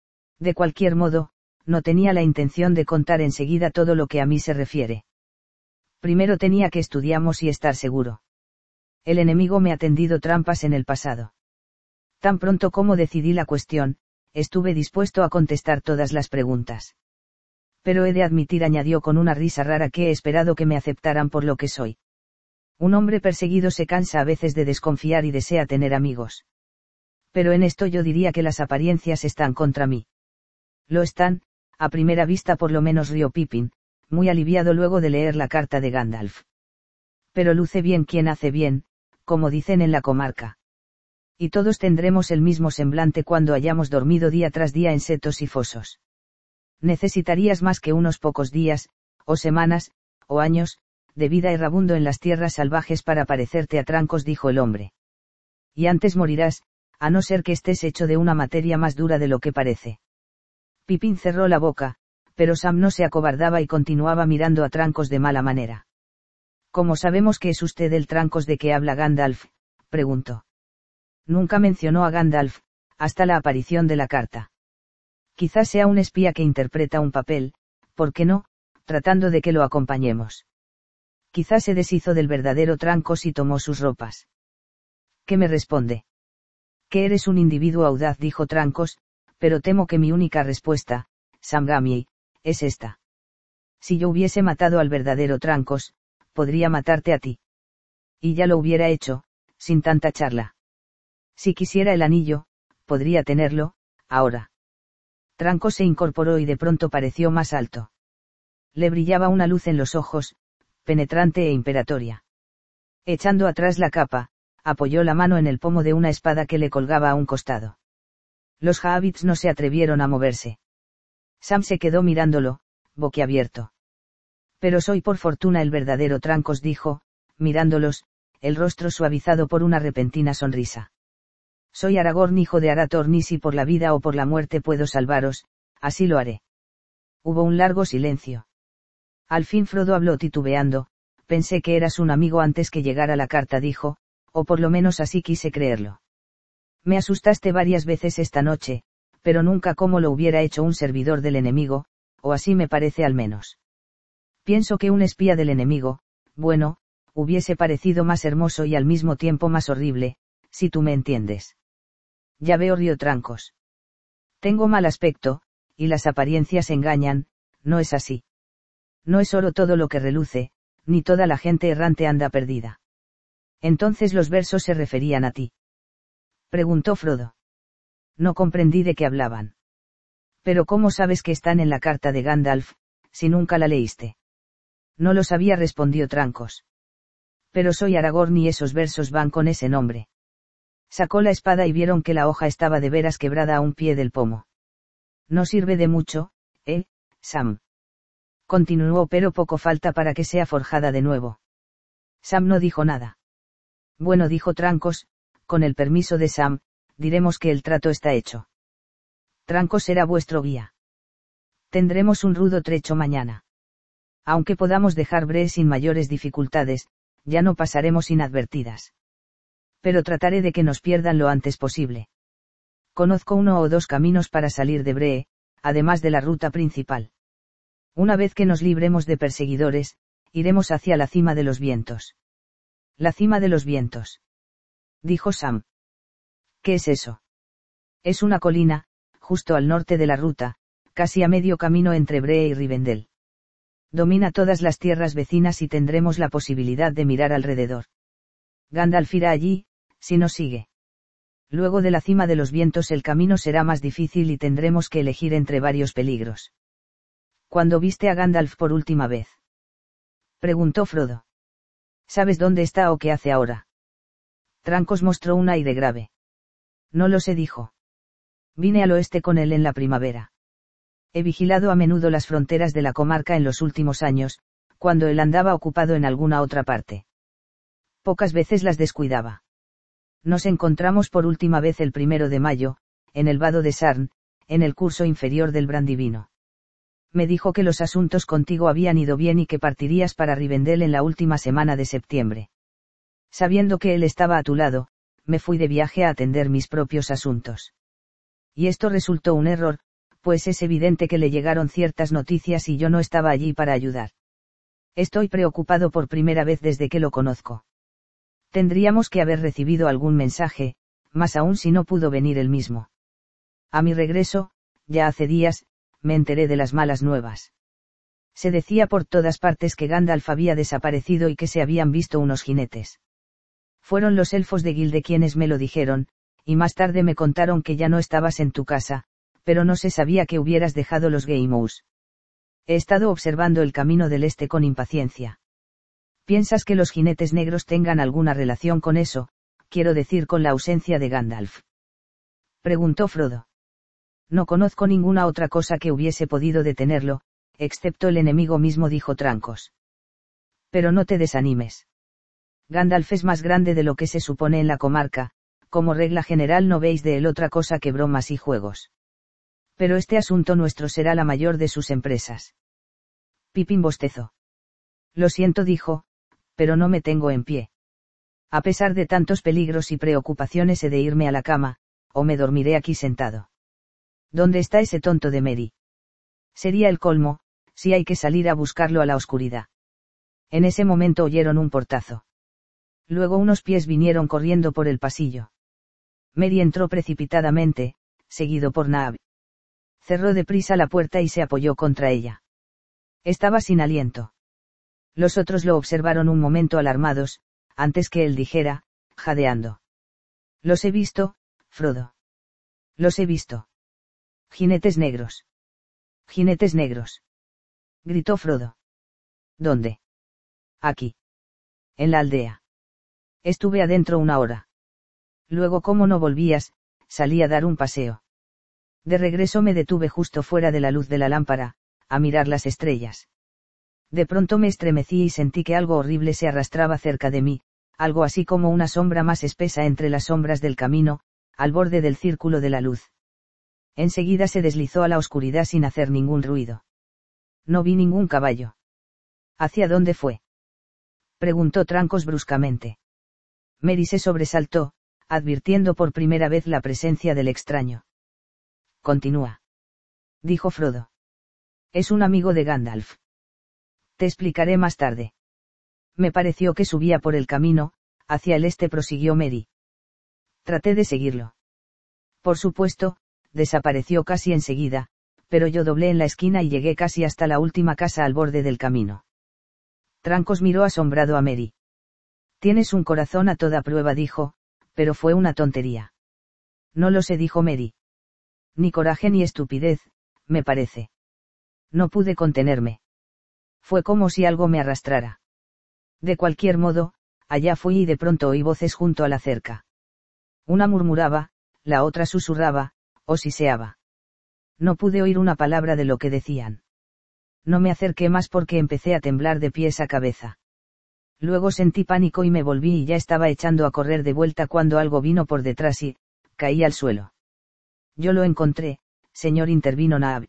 Speaker 1: De cualquier modo, no tenía la intención de contar enseguida todo lo que a mí se refiere. Primero tenía que estudiamos y estar seguro. El enemigo me ha tendido trampas en el pasado. Tan pronto como decidí la cuestión, estuve dispuesto a contestar todas las preguntas. Pero he de admitir, añadió con una risa rara, que he esperado que me aceptaran por lo que soy. Un hombre perseguido se cansa a veces de desconfiar y desea tener amigos. Pero en esto yo diría que las apariencias están contra mí. Lo están, a primera vista por lo menos, rió Pippin, muy aliviado luego de leer la carta de Gandalf. Pero luce bien quien hace bien, como dicen en la comarca. Y todos tendremos el mismo semblante cuando hayamos dormido día tras día en setos y fosos. Necesitarías más que unos pocos días, o semanas, o años, de vida errabundo en las tierras salvajes para parecerte a Trancos, dijo el hombre. Y antes morirás, a no ser que estés hecho de una materia más dura de lo que parece. Pippin cerró la boca, pero Sam no se acobardaba y continuaba mirando a Trancos de mala manera. ¿Cómo sabemos que es usted el Trancos de que habla Gandalf?, preguntó. Nunca mencionó a Gandalf, hasta la aparición de la carta. Quizás sea un espía que interpreta un papel, ¿por qué no?, tratando de que lo acompañemos. Quizás se deshizo del verdadero Trancos y tomó sus ropas. ¿Qué me responde? Que eres un individuo audaz, dijo Trancos, pero temo que mi única respuesta, Sam Gamgee, es esta. Si yo hubiese matado al verdadero Trancos, podría matarte a ti. Y ya lo hubiera hecho, sin tanta charla. Si quisiera el anillo, podría tenerlo, ahora. Trancos se incorporó y de pronto pareció más alto. Le brillaba una luz en los ojos, penetrante e imperatoria. Echando atrás la capa, apoyó la mano en el pomo de una espada que le colgaba a un costado. Los hobbits no se atrevieron a moverse. Sam se quedó mirándolo, boquiabierto. Pero soy por fortuna el verdadero Trancos, dijo, mirándolos, el rostro suavizado por una repentina sonrisa. Soy Aragorn, hijo de Arathorn, y si por la vida o por la muerte puedo salvaros, así lo haré. Hubo un largo silencio. Al fin Frodo habló titubeando. Pensé que eras un amigo antes que llegara la carta, dijo, o por lo menos así quise creerlo. Me asustaste varias veces esta noche, pero nunca como lo hubiera hecho un servidor del enemigo, o así me parece al menos. Pienso que un espía del enemigo, bueno, hubiese parecido más hermoso y al mismo tiempo más horrible, si tú me entiendes. Ya veo, rió Trancos. Tengo mal aspecto, y las apariencias engañan, ¿no es así? No es oro todo lo que reluce, ni toda la gente errante anda perdida. Entonces los versos se referían a ti. Preguntó Frodo. No comprendí de qué hablaban. Pero ¿cómo sabes que están en la carta de Gandalf, si nunca la leíste? No lo sabía, respondió Trancos. Pero soy Aragorn y esos versos van con ese nombre. Sacó la espada y vieron que la hoja estaba de veras quebrada a un pie del pomo. No sirve de mucho, ¿eh, Sam? Continuó, pero poco falta para que sea forjada de nuevo. Sam no dijo nada. Bueno, dijo Trancos, con el permiso de Sam, diremos que el trato está hecho. Trancos será vuestro guía. Tendremos un rudo trecho mañana. Aunque podamos dejar Bree sin mayores dificultades, ya no pasaremos inadvertidas. Pero trataré de que nos pierdan lo antes posible. Conozco uno o dos caminos para salir de Bree, además de la ruta principal. Una vez que nos libremos de perseguidores, iremos hacia la cima de los vientos. La cima de los vientos. Dijo Sam. ¿Qué es eso? Es una colina, justo al norte de la ruta, casi a medio camino entre Bree y Rivendell. Domina todas las tierras vecinas y tendremos la posibilidad de mirar alrededor. Gandalf irá allí, si nos sigue. Luego de la cima de los vientos el camino será más difícil y tendremos que elegir entre varios peligros. ¿Cuándo viste a Gandalf por última vez? Preguntó Frodo. ¿Sabes dónde está o qué hace ahora? Trancos mostró un aire grave. No lo sé, dijo. Vine al oeste con él en la primavera. He vigilado a menudo las fronteras de la comarca en los últimos años, cuando él andaba ocupado en alguna otra parte. Pocas veces las descuidaba. Nos encontramos por última vez el primero de mayo, en el vado de Sarn, en el curso inferior del Brandivino. Me dijo que los asuntos contigo habían ido bien y que partirías para Rivendell en la última semana de septiembre. Sabiendo que él estaba a tu lado, me fui de viaje a atender mis propios asuntos. Y esto resultó un error, pues es evidente que le llegaron ciertas noticias y yo no estaba allí para ayudar. Estoy preocupado por primera vez desde que lo conozco. Tendríamos que haber recibido algún mensaje, más aún si no pudo venir él mismo. A mi regreso, ya hace días, me enteré de las malas nuevas. Se decía por todas partes que Gandalf había desaparecido y que se habían visto unos jinetes. Fueron los elfos de Gilde quienes me lo dijeron, y más tarde me contaron que ya no estabas en tu casa, pero no se sabía que hubieras dejado los Grimmauld. He estado observando el camino del este con impaciencia. ¿Piensas que los jinetes negros tengan alguna relación con eso, quiero decir con la ausencia de Gandalf? Preguntó Frodo. No conozco ninguna otra cosa que hubiese podido detenerlo, excepto el enemigo mismo, dijo Trancos. Pero no te desanimes. Gandalf es más grande de lo que se supone en la comarca, como regla general no veis de él otra cosa que bromas y juegos. Pero este asunto nuestro será la mayor de sus empresas. Pippin bostezó. Lo siento, dijo, pero no me tengo en pie. A pesar de tantos peligros y preocupaciones he de irme a la cama, o me dormiré aquí sentado. ¿Dónde está ese tonto de Merry? Sería el colmo, si hay que salir a buscarlo a la oscuridad. En ese momento oyeron un portazo. Luego unos pies vinieron corriendo por el pasillo. Merry entró precipitadamente, seguido por Naab. Cerró deprisa la puerta y se apoyó contra ella. Estaba sin aliento. Los otros lo observaron un momento alarmados, antes que él dijera, jadeando. Los he visto, Frodo. Los he visto. Jinetes negros. Jinetes negros. Gritó Frodo. ¿Dónde? Aquí. En la aldea. Estuve adentro una hora. Luego, como no volvías, salí a dar un paseo. De regreso me detuve justo fuera de la luz de la lámpara, a mirar las estrellas. De pronto me estremecí y sentí que algo horrible se arrastraba cerca de mí, algo así como una sombra más espesa entre las sombras del camino, al borde del círculo de la luz. Enseguida se deslizó a la oscuridad sin hacer ningún ruido. No vi ningún caballo. ¿Hacia dónde fue? Preguntó Trancos bruscamente. Merry se sobresaltó, advirtiendo por primera vez la presencia del extraño. Continúa. Dijo Frodo. Es un amigo de Gandalf. Te explicaré más tarde. Me pareció que subía por el camino, hacia el este, prosiguió Merry. Traté de seguirlo. Por supuesto, desapareció casi enseguida, pero yo doblé en la esquina y llegué casi hasta la última casa al borde del camino. Trancos miró asombrado a Merry. Tienes un corazón a toda prueba, dijo, pero fue una tontería. No lo sé, dijo Merry. Ni coraje ni estupidez, me parece. No pude contenerme. Fue como si algo me arrastrara. De cualquier modo, allá fui y de pronto oí voces junto a la cerca. Una murmuraba, la otra susurraba, o siseaba. No pude oír una palabra de lo que decían. No me acerqué más porque empecé a temblar de pies a cabeza. Luego sentí pánico y me volví y ya estaba echando a correr de vuelta cuando algo vino por detrás y, caí al suelo. Yo lo encontré, señor, intervino Naab.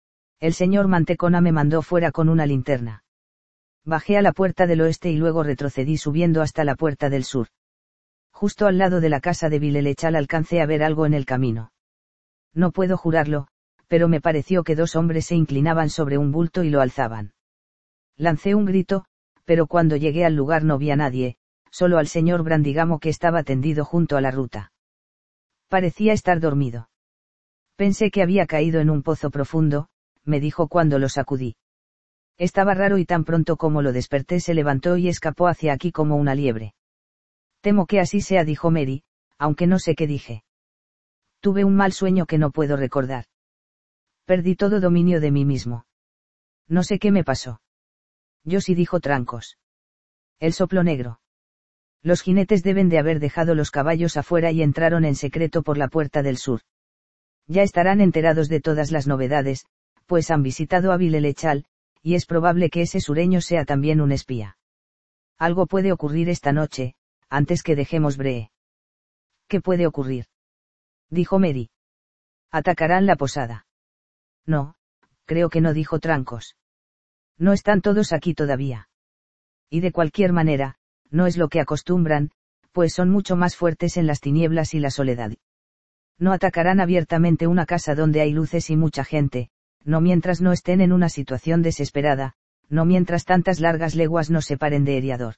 Speaker 1: El señor Mantecona me mandó fuera con una linterna. Bajé a la puerta del oeste y luego retrocedí subiendo hasta la puerta del sur. Justo al lado de la casa de Vilelechal alcancé a ver algo en el camino. No puedo jurarlo, pero me pareció que dos hombres se inclinaban sobre un bulto y lo alzaban. Lancé un grito, pero cuando llegué al lugar no vi a nadie, solo al señor Brandigamo que estaba tendido junto a la ruta. Parecía estar dormido. Pensé que había caído en un pozo profundo, me dijo cuando lo sacudí. Estaba raro y tan pronto como lo desperté se levantó y escapó hacia aquí como una liebre. Temo que así sea, dijo Mary, aunque no sé qué dije. Tuve un mal sueño que no puedo recordar. Perdí todo dominio de mí mismo. No sé qué me pasó. Yo sí, dijo Trancos. El soplo negro. Los jinetes deben de haber dejado los caballos afuera y entraron en secreto por la puerta del sur. Ya estarán enterados de todas las novedades, pues han visitado a Vilelechal, y es probable que ese sureño sea también un espía. Algo puede ocurrir esta noche, antes que dejemos Bree. ¿Qué puede ocurrir?, dijo Mary. ¿Atacarán la posada? No, creo que no, dijo Trancos. No están todos aquí todavía. Y de cualquier manera, no es lo que acostumbran, pues son mucho más fuertes en las tinieblas y la soledad. No atacarán abiertamente una casa donde hay luces y mucha gente, no mientras no estén en una situación desesperada, no mientras tantas largas leguas nos separen de Eriador.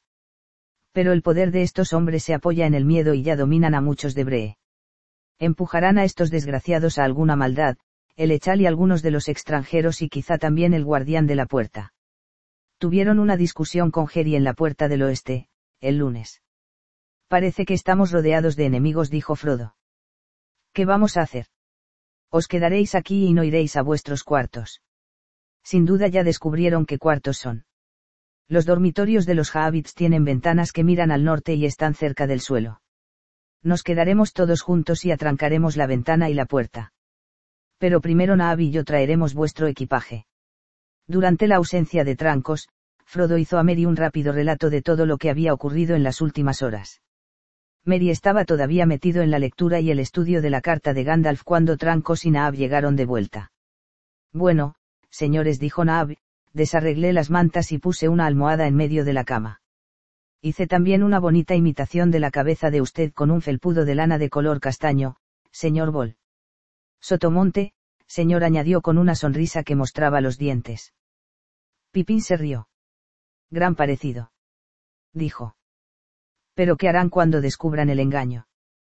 Speaker 1: Pero el poder de estos hombres se apoya en el miedo y ya dominan a muchos de Bree. Empujarán a estos desgraciados a alguna maldad, el Echal y algunos de los extranjeros y quizá también el guardián de la puerta. Tuvieron una discusión con Jerry en la puerta del oeste, el lunes. Parece que estamos rodeados de enemigos, dijo Frodo. ¿Qué vamos a hacer? Os quedaréis aquí y no iréis a vuestros cuartos. Sin duda ya descubrieron qué cuartos son. Los dormitorios de los Haabits tienen ventanas que miran al norte y están cerca del suelo. Nos quedaremos todos juntos y atrancaremos la ventana y la puerta. Pero primero Naab y yo traeremos vuestro equipaje. Durante la ausencia de Trancos, Frodo hizo a Merry un rápido relato de todo lo que había ocurrido en las últimas horas. Merry estaba todavía metido en la lectura y el estudio de la carta de Gandalf cuando Trancos y Naab llegaron de vuelta. Bueno, señores, dijo Naab, desarreglé las mantas y puse una almohada en medio de la cama. Hice también una bonita imitación de la cabeza de usted con un felpudo de lana de color castaño, señor Bol. Sotomonte, señor, añadió con una sonrisa que mostraba los dientes. Pipín se rió. Gran parecido, dijo. ¿Pero qué harán cuando descubran el engaño?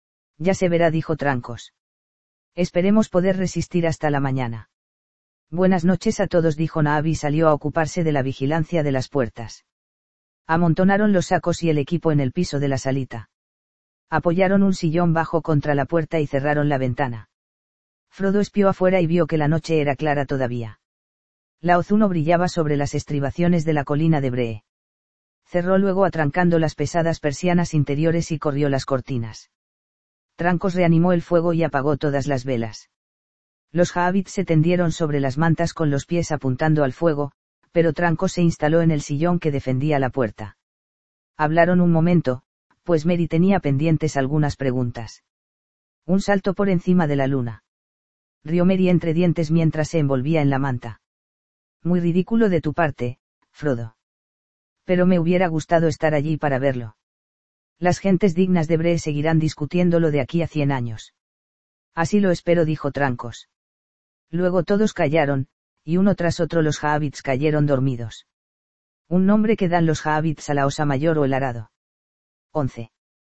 Speaker 1: Ya se verá, dijo Trancos. Esperemos poder resistir hasta la mañana. Buenas noches a todos, dijo Naab y salió a ocuparse de la vigilancia de las puertas. Amontonaron los sacos y el equipo en el piso de la salita. Apoyaron un sillón bajo contra la puerta y cerraron la ventana. Frodo espió afuera y vio que la noche era clara todavía. La Ozuno brillaba sobre las estribaciones de la colina de Bree. Cerró luego atrancando las pesadas persianas interiores y corrió las cortinas. Trancos reanimó el fuego y apagó todas las velas. Los Haabits se tendieron sobre las mantas con los pies apuntando al fuego, pero Trancos se instaló en el sillón que defendía la puerta. Hablaron un momento, pues Merry tenía pendientes algunas preguntas. Un salto por encima de la luna. Rió Merry entre dientes mientras se envolvía en la manta. Muy ridículo de tu parte, Frodo. Pero me hubiera gustado estar allí para verlo. Las gentes dignas de Bree seguirán discutiéndolo de aquí a cien años. Así lo espero, dijo Trancos. Luego todos callaron, y uno tras otro los Haabits cayeron dormidos. Un nombre que dan los Haabits a la Osa Mayor o el arado. once.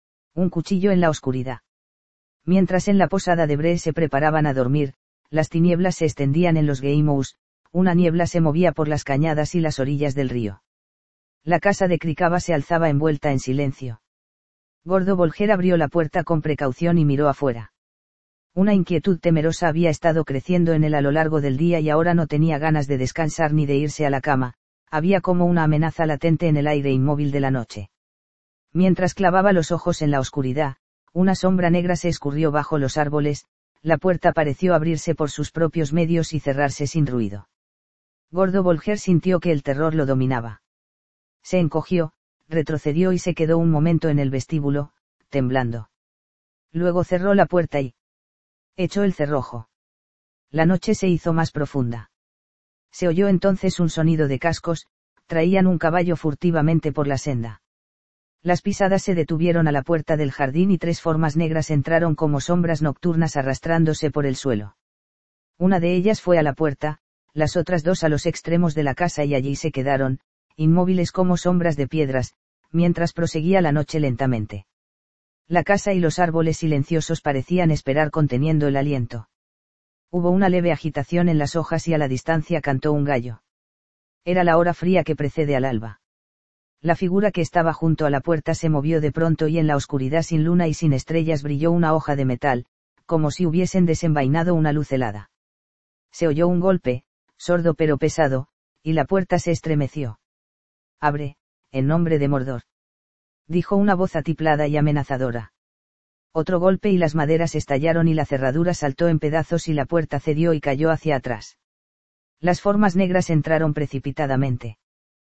Speaker 1: Un cuchillo en la oscuridad. Mientras en la posada de Bree se preparaban a dormir, las tinieblas se extendían en los Geimous, una niebla se movía por las cañadas y las orillas del río. La casa de Cricaba se alzaba envuelta en silencio. Gordo Bolger abrió la puerta con precaución y miró afuera. Una inquietud temerosa había estado creciendo en él a lo largo del día y ahora no tenía ganas de descansar ni de irse a la cama, había como una amenaza latente en el aire inmóvil de la noche. Mientras clavaba los ojos en la oscuridad, una sombra negra se escurrió bajo los árboles, la puerta pareció abrirse por sus propios medios y cerrarse sin ruido. Gordo Bolger sintió que el terror lo dominaba. Se encogió, retrocedió y se quedó un momento en el vestíbulo, temblando. Luego cerró la puerta y echó el cerrojo. La noche se hizo más profunda. Se oyó entonces un sonido de cascos, traían un caballo furtivamente por la senda. Las pisadas se detuvieron a la puerta del jardín y tres formas negras entraron como sombras nocturnas arrastrándose por el suelo. Una de ellas fue a la puerta, las otras dos a los extremos de la casa y allí se quedaron, inmóviles como sombras de piedras, mientras proseguía la noche lentamente. La casa y los árboles silenciosos parecían esperar conteniendo el aliento. Hubo una leve agitación en las hojas y a la distancia cantó un gallo. Era la hora fría que precede al alba. La figura que estaba junto a la puerta se movió de pronto y en la oscuridad sin luna y sin estrellas brilló una hoja de metal, como si hubiesen desenvainado una luz helada. Se oyó un golpe, sordo pero pesado, y la puerta se estremeció. «Abre, en nombre de Mordor», dijo una voz atiplada y amenazadora. Otro golpe y las maderas estallaron y la cerradura saltó en pedazos y la puerta cedió y cayó hacia atrás. Las formas negras entraron precipitadamente.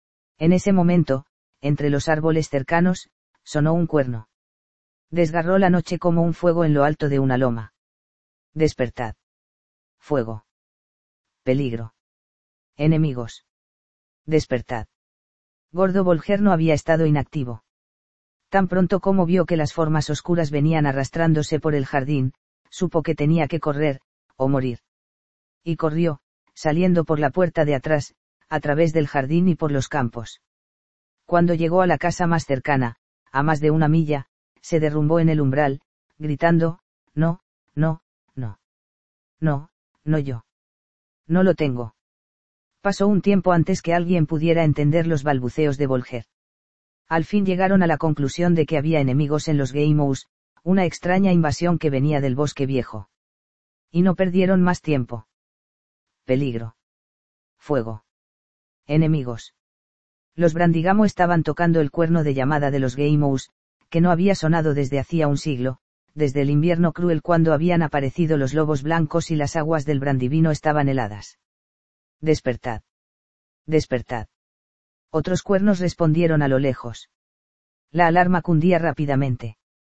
Speaker 1: En ese momento, entre los árboles cercanos, sonó un cuerno. Desgarró la noche como un fuego en lo alto de una loma. Despertad. Fuego. Peligro. Enemigos. Despertad. Gordo Bolger no había estado inactivo. Tan pronto como vio que las formas oscuras venían arrastrándose por el jardín, supo que tenía que correr, o morir. Y corrió, saliendo por la puerta de atrás, a través del jardín y por los campos. Cuando llegó a la casa más cercana, a más de una milla, se derrumbó en el umbral, gritando, «No, no, no. No, no yo. No lo tengo». Pasó un tiempo antes que alguien pudiera entender los balbuceos de Bolger. Al fin llegaron a la conclusión de que había enemigos en los Gaimous, una extraña invasión que venía del bosque viejo. Y no perdieron más tiempo. Peligro. Fuego. Enemigos. Los Brandigamo estaban tocando el cuerno de llamada de los Gaimous, que no había sonado desde hacía un siglo, desde el invierno cruel cuando habían aparecido los lobos blancos y las aguas del Brandivino estaban heladas. Despertad. Despertad. Otros cuernos respondieron a lo lejos. La alarma cundía rápidamente.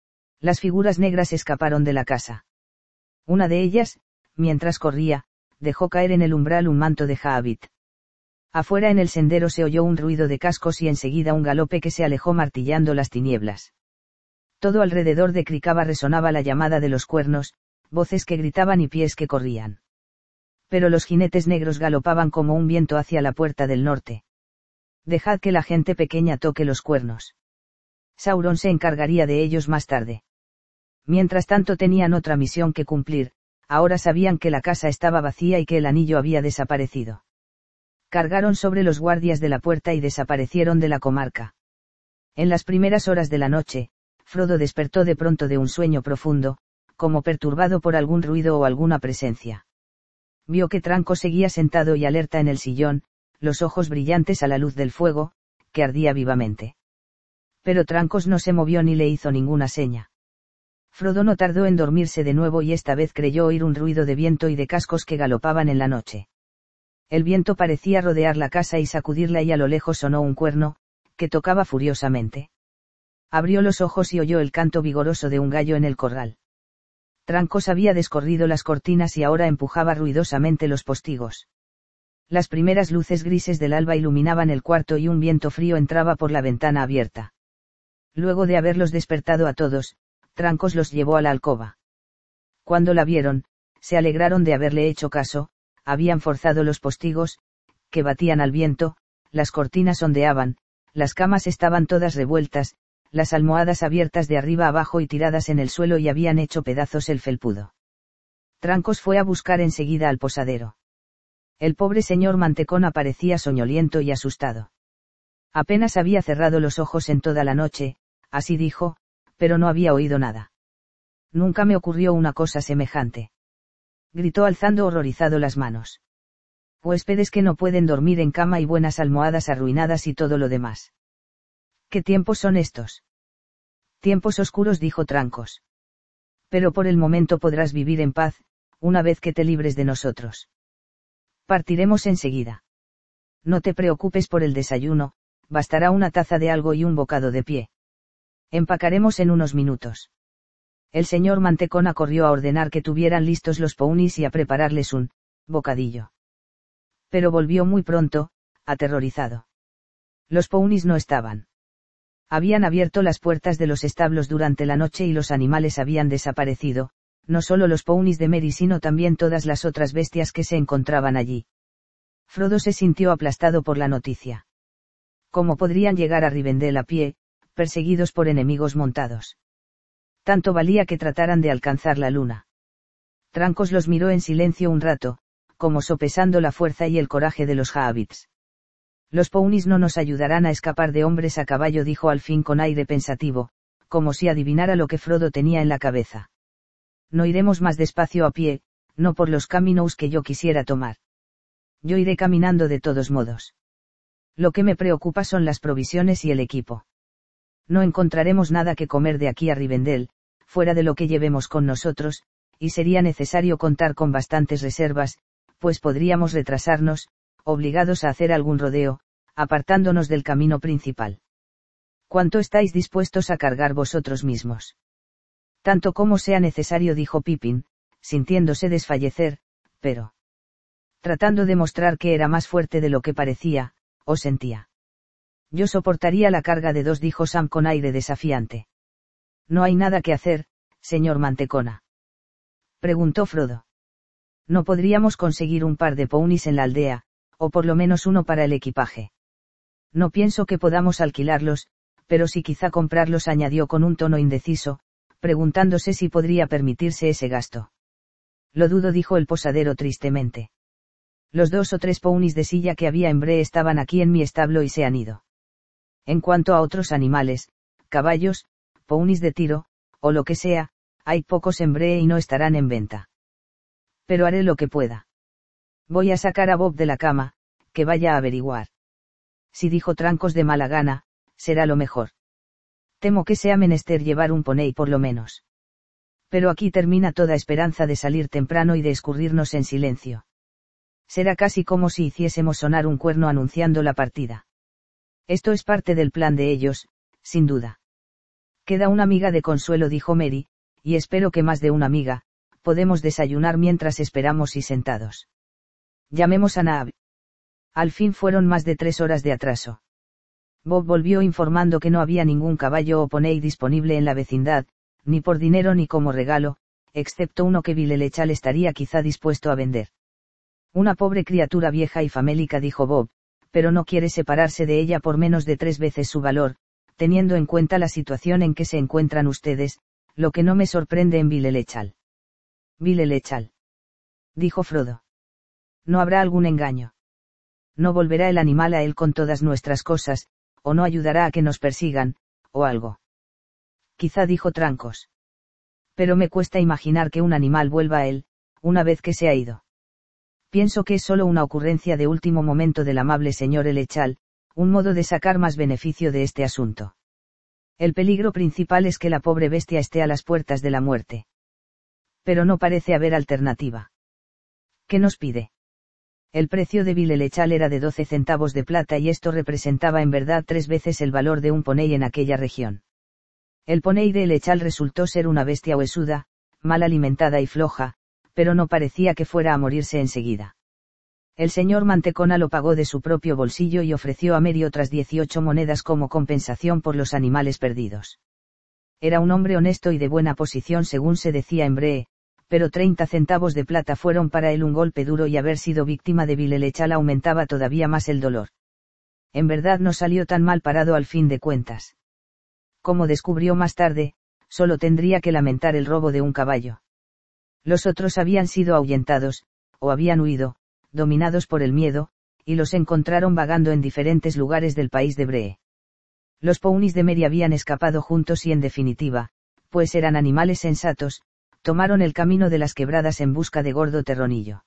Speaker 1: Las figuras negras escaparon de la casa. Una de ellas, mientras corría, dejó caer en el umbral un manto de Jaavit. Afuera en el sendero se oyó un ruido de cascos y enseguida un galope que se alejó martillando las tinieblas. Todo alrededor de Krikaba resonaba la llamada de los cuernos, voces que gritaban y pies que corrían. Pero los jinetes negros galopaban como un viento hacia la puerta del norte. Dejad que la gente pequeña toque los cuernos. Sauron se encargaría de ellos más tarde. Mientras tanto tenían otra misión que cumplir, ahora sabían que la casa estaba vacía y que el anillo había desaparecido. Cargaron sobre los guardias de la puerta y desaparecieron de la comarca. En las primeras horas de la noche, Frodo despertó de pronto de un sueño profundo, como perturbado por algún ruido o alguna presencia. Vio que Tranco seguía sentado y alerta en el sillón, los ojos brillantes a la luz del fuego, que ardía vivamente. Pero Trancos no se movió ni le hizo ninguna seña. Frodo no tardó en dormirse de nuevo y esta vez creyó oír un ruido de viento y de cascos que galopaban en la noche. El viento parecía rodear la casa y sacudirla y a lo lejos sonó un cuerno, que tocaba furiosamente. Abrió los ojos y oyó el canto vigoroso de un gallo en el corral. Trancos había descorrido las cortinas y ahora empujaba ruidosamente los postigos. Las primeras luces grises del alba iluminaban el cuarto y un viento frío entraba por la ventana abierta. Luego de haberlos despertado a todos, Trancos los llevó a la alcoba. Cuando la vieron, se alegraron de haberle hecho caso, habían forzado los postigos, que batían al viento, las cortinas ondeaban, las camas estaban todas revueltas, las almohadas abiertas de arriba abajo y tiradas en el suelo y habían hecho pedazos el felpudo. Trancos fue a buscar enseguida al posadero. El pobre señor Mantecón aparecía soñoliento y asustado. Apenas había cerrado los ojos en toda la noche, así dijo, pero no había oído nada. Nunca me ocurrió una cosa semejante. Gritó alzando horrorizado las manos. Huéspedes que no pueden dormir en cama y buenas almohadas arruinadas y todo lo demás. ¿Qué tiempos son estos? Tiempos oscuros, dijo Trancos. Pero por el momento podrás vivir en paz, una vez que te libres de nosotros. Partiremos enseguida. No te preocupes por el desayuno, bastará una taza de algo y un bocado de pie. Empacaremos en unos minutos. El señor Mantecona corrió a ordenar que tuvieran listos los pounis y a prepararles un bocadillo. Pero volvió muy pronto, aterrorizado. Los pounis no estaban. Habían abierto las puertas de los establos durante la noche y los animales habían desaparecido, no solo los pounis de Merry sino también todas las otras bestias que se encontraban allí. Frodo se sintió aplastado por la noticia. ¿Cómo podrían llegar a Rivendell a pie, perseguidos por enemigos montados? Tanto valía que trataran de alcanzar la luna. Trancos los miró en silencio un rato, como sopesando la fuerza y el coraje de los Hobbits. Los pounis no nos ayudarán a escapar de hombres a caballo, dijo al fin con aire pensativo, como si adivinara lo que Frodo tenía en la cabeza. No iremos más despacio a pie, no por los caminos que yo quisiera tomar. Yo iré caminando de todos modos. Lo que me preocupa son las provisiones y el equipo. No encontraremos nada que comer de aquí a Rivendell, fuera de lo que llevemos con nosotros, y sería necesario contar con bastantes reservas, pues podríamos retrasarnos, obligados a hacer algún rodeo, apartándonos del camino principal. ¿Cuánto estáis dispuestos a cargar vosotros mismos? Tanto como sea necesario, dijo Pippin, sintiéndose desfallecer, pero tratando de mostrar que era más fuerte de lo que parecía, o sentía. Yo soportaría la carga de dos, dijo Sam con aire desafiante. No hay nada que hacer, señor Mantecona. Preguntó Frodo. No podríamos conseguir un par de pounis en la aldea, o por lo menos uno para el equipaje. No pienso que podamos alquilarlos, pero sí quizá comprarlos, añadió con un tono indeciso, preguntándose si podría permitirse ese gasto. Lo dudo, dijo el posadero tristemente. Los dos o tres pounis de silla que había en Bree estaban aquí en mi establo y se han ido. En cuanto a otros animales, caballos, pounis de tiro, o lo que sea, hay pocos en Bree y no estarán en venta. Pero haré lo que pueda. Voy a sacar a Bob de la cama, que vaya a averiguar. Si, dijo Trancos de mala gana, será lo mejor. Temo que sea menester llevar un poney por lo menos. Pero aquí termina toda esperanza de salir temprano y de escurrirnos en silencio. Será casi como si hiciésemos sonar un cuerno anunciando la partida. Esto es parte del plan de ellos, sin duda. Queda una miga de consuelo, dijo Merry, y espero que más de una miga. Podemos desayunar mientras esperamos y sentados. Llamemos a Naab. Al fin fueron más de tres horas de atraso. Bob volvió informando que no había ningún caballo o poney disponible en la vecindad, ni por dinero ni como regalo, excepto uno que Vilelechal estaría quizá dispuesto a vender. Una pobre criatura vieja y famélica, dijo Bob, pero no quiere separarse de ella por menos de tres veces su valor, teniendo en cuenta la situación en que se encuentran ustedes, lo que no me sorprende en Vilelechal. Vilelechal. Dijo Frodo. No habrá algún engaño. No volverá el animal a él con todas nuestras cosas, o no ayudará a que nos persigan, o algo. Quizá, dijo Trancos. Pero me cuesta imaginar que un animal vuelva a él, una vez que se ha ido. Pienso que es solo una ocurrencia de último momento del amable señor Elechal, un modo de sacar más beneficio de este asunto. El peligro principal es que la pobre bestia esté a las puertas de la muerte. Pero no parece haber alternativa. ¿Qué nos pide? El precio de Vilelechal era de doce centavos de plata y esto representaba en verdad tres veces el valor de un poney en aquella región. El poney de Elechal resultó ser una bestia huesuda, mal alimentada y floja, pero no parecía que fuera a morirse enseguida. El señor Mantecona lo pagó de su propio bolsillo y ofreció a Merry otras dieciocho monedas como compensación por los animales perdidos. Era un hombre honesto y de buena posición según se decía en Bree, pero treinta centavos de plata fueron para él un golpe duro y haber sido víctima de Vilelechal aumentaba todavía más el dolor. En verdad no salió tan mal parado al fin de cuentas. Como descubrió más tarde, solo tendría que lamentar el robo de un caballo. Los otros habían sido ahuyentados, o habían huido, dominados por el miedo, y los encontraron vagando en diferentes lugares del país de Bree. Los pounis de Merry habían escapado juntos y en definitiva, pues eran animales sensatos, tomaron el camino de las quebradas en busca de Gordo Terronillo.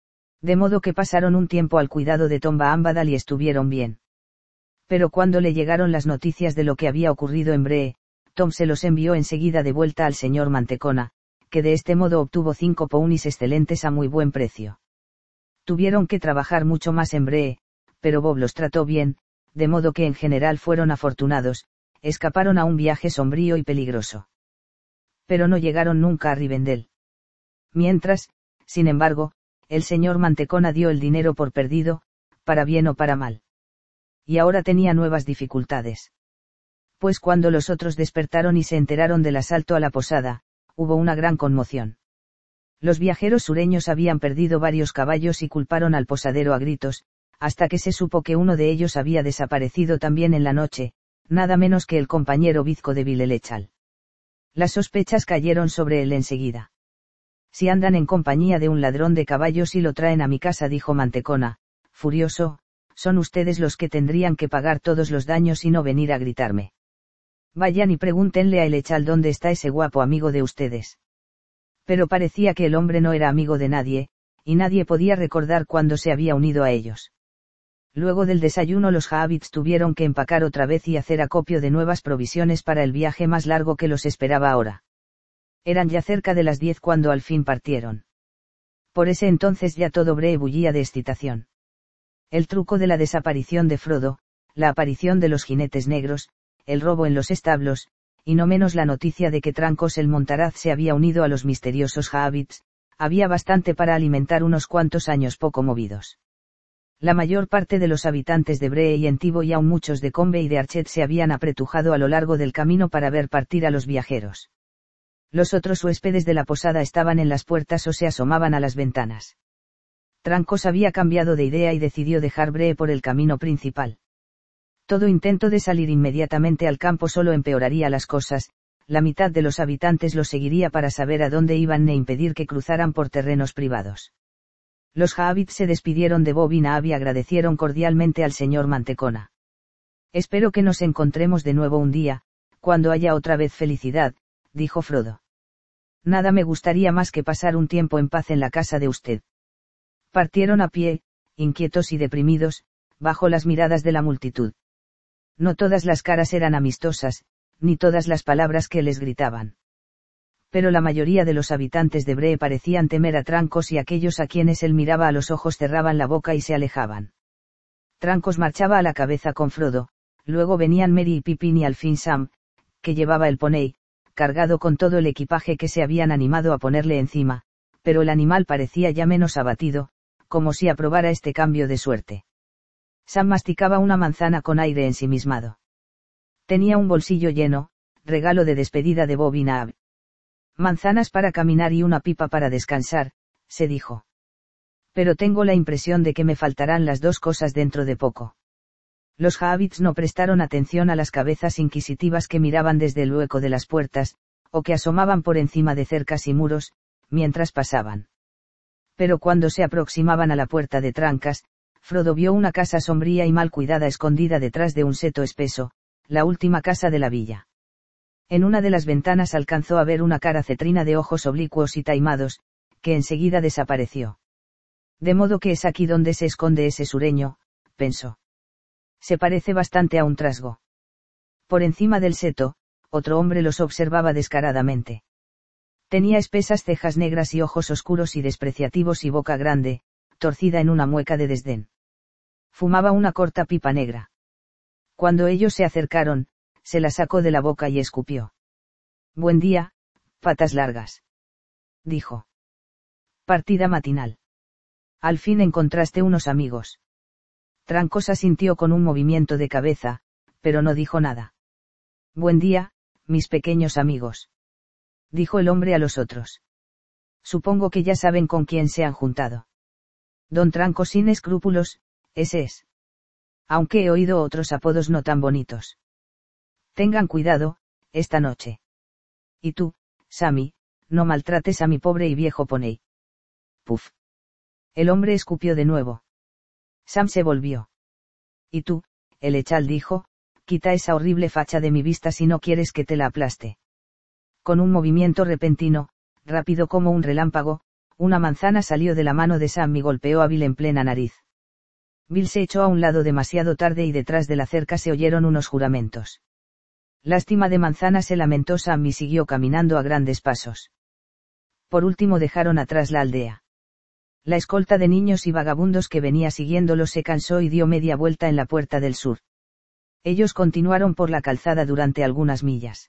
Speaker 1: De modo que pasaron un tiempo al cuidado de Tomba Ambadal y estuvieron bien. Pero cuando le llegaron las noticias de lo que había ocurrido en Bree, Tom se los envió enseguida de vuelta al señor Mantecona, que de este modo obtuvo cinco pounis excelentes a muy buen precio. Tuvieron que trabajar mucho más en Bree, pero Bob los trató bien, de modo que en general fueron afortunados, escaparon a un viaje sombrío y peligroso. Pero no llegaron nunca a Rivendell. Mientras, sin embargo, el señor Mantecona dio el dinero por perdido, para bien o para mal. Y ahora tenía nuevas dificultades. Pues cuando los otros despertaron y se enteraron del asalto a la posada, hubo una gran conmoción. Los viajeros sureños habían perdido varios caballos y culparon al posadero a gritos, hasta que se supo que uno de ellos había desaparecido también en la noche, nada menos que el compañero bizco de Vilelechal. Las sospechas cayeron sobre él enseguida. Si andan en compañía de un ladrón de caballos y lo traen a mi casa, dijo Mantecona, furioso, son ustedes los que tendrían que pagar todos los daños y no venir a gritarme. Vayan y pregúntenle a Elechal dónde está ese guapo amigo de ustedes. Pero parecía que el hombre no era amigo de nadie, y nadie podía recordar cuándo se había unido a ellos. Luego del desayuno los Haabits tuvieron que empacar otra vez y hacer acopio de nuevas provisiones para el viaje más largo que los esperaba ahora. Eran ya cerca de las diez cuando al fin partieron. Por ese entonces ya todo Bree bullía de excitación. El truco de la desaparición de Frodo, la aparición de los jinetes negros, el robo en los establos, y no menos la noticia de que Trancos el Montaraz se había unido a los misteriosos Haabits, había bastante para alimentar unos cuantos años poco movidos. La mayor parte de los habitantes de Bree y Entivo y aun muchos de Combe y de Archet se habían apretujado a lo largo del camino para ver partir a los viajeros. Los otros huéspedes de la posada estaban en las puertas o se asomaban a las ventanas. Trancos había cambiado de idea y decidió dejar Bree por el camino principal. Todo intento de salir inmediatamente al campo solo empeoraría las cosas, la mitad de los habitantes los seguiría para saber a dónde iban e impedir que cruzaran por terrenos privados. Los Haabits se despidieron de Bob y Naab y agradecieron cordialmente al señor Mantecona. Espero que nos encontremos de nuevo un día, cuando haya otra vez felicidad, dijo Frodo. Nada me gustaría más que pasar un tiempo en paz en la casa de usted. Partieron a pie, inquietos y deprimidos, bajo las miradas de la multitud. No todas las caras eran amistosas, ni todas las palabras que les gritaban. Pero la mayoría de los habitantes de Bree parecían temer a Trancos y aquellos a quienes él miraba a los ojos cerraban la boca y se alejaban. Trancos marchaba a la cabeza con Frodo, luego venían Merry y Pippin y al fin Sam, que llevaba el poney, cargado con todo el equipaje que se habían animado a ponerle encima, pero el animal parecía ya menos abatido, como si aprobara este cambio de suerte. Sam masticaba una manzana con aire ensimismado. Tenía un bolsillo lleno, regalo de despedida de Bob y Naab. Manzanas para caminar y una pipa para descansar, se dijo. Pero tengo la impresión de que me faltarán las dos cosas dentro de poco. Los Haabits no prestaron atención a las cabezas inquisitivas que miraban desde el hueco de las puertas, o que asomaban por encima de cercas y muros, mientras pasaban. Pero cuando se aproximaban a la puerta de Trancas, Frodo vio una casa sombría y mal cuidada escondida detrás de un seto espeso, la última casa de la villa. En una de las ventanas alcanzó a ver una cara cetrina de ojos oblicuos y taimados, que enseguida desapareció. De modo que es aquí donde se esconde ese sureño, pensó. Se parece bastante a un trasgo. Por encima del seto, otro hombre los observaba descaradamente. Tenía espesas cejas negras y ojos oscuros y despreciativos y boca grande, torcida en una mueca de desdén. Fumaba una corta pipa negra. Cuando ellos se acercaron, se la sacó de la boca y escupió. Buen día, patas largas. Dijo. Partida matinal. Al fin encontraste unos amigos. Trancos asintió con un movimiento de cabeza, pero no dijo nada. Buen día, mis pequeños amigos. Dijo el hombre a los otros. Supongo que ya saben con quién se han juntado. Don Trancos sin escrúpulos, ese es. Aunque he oído otros apodos no tan bonitos. Tengan cuidado, esta noche. Y tú, Sammy, no maltrates a mi pobre y viejo poney. Puf. El hombre escupió de nuevo. Sam se volvió. Y tú, Elechal dijo, quita esa horrible facha de mi vista si no quieres que te la aplaste. Con un movimiento repentino, rápido como un relámpago, una manzana salió de la mano de Sam y golpeó a Bill en plena nariz. Bill se echó a un lado demasiado tarde y detrás de la cerca se oyeron unos juramentos. Lástima de manzana, se lamentó Sam y siguió caminando a grandes pasos. Por último dejaron atrás la aldea. La escolta de niños y vagabundos que venía siguiéndolos se cansó y dio media vuelta en la puerta del sur. Ellos continuaron por la calzada durante algunas millas.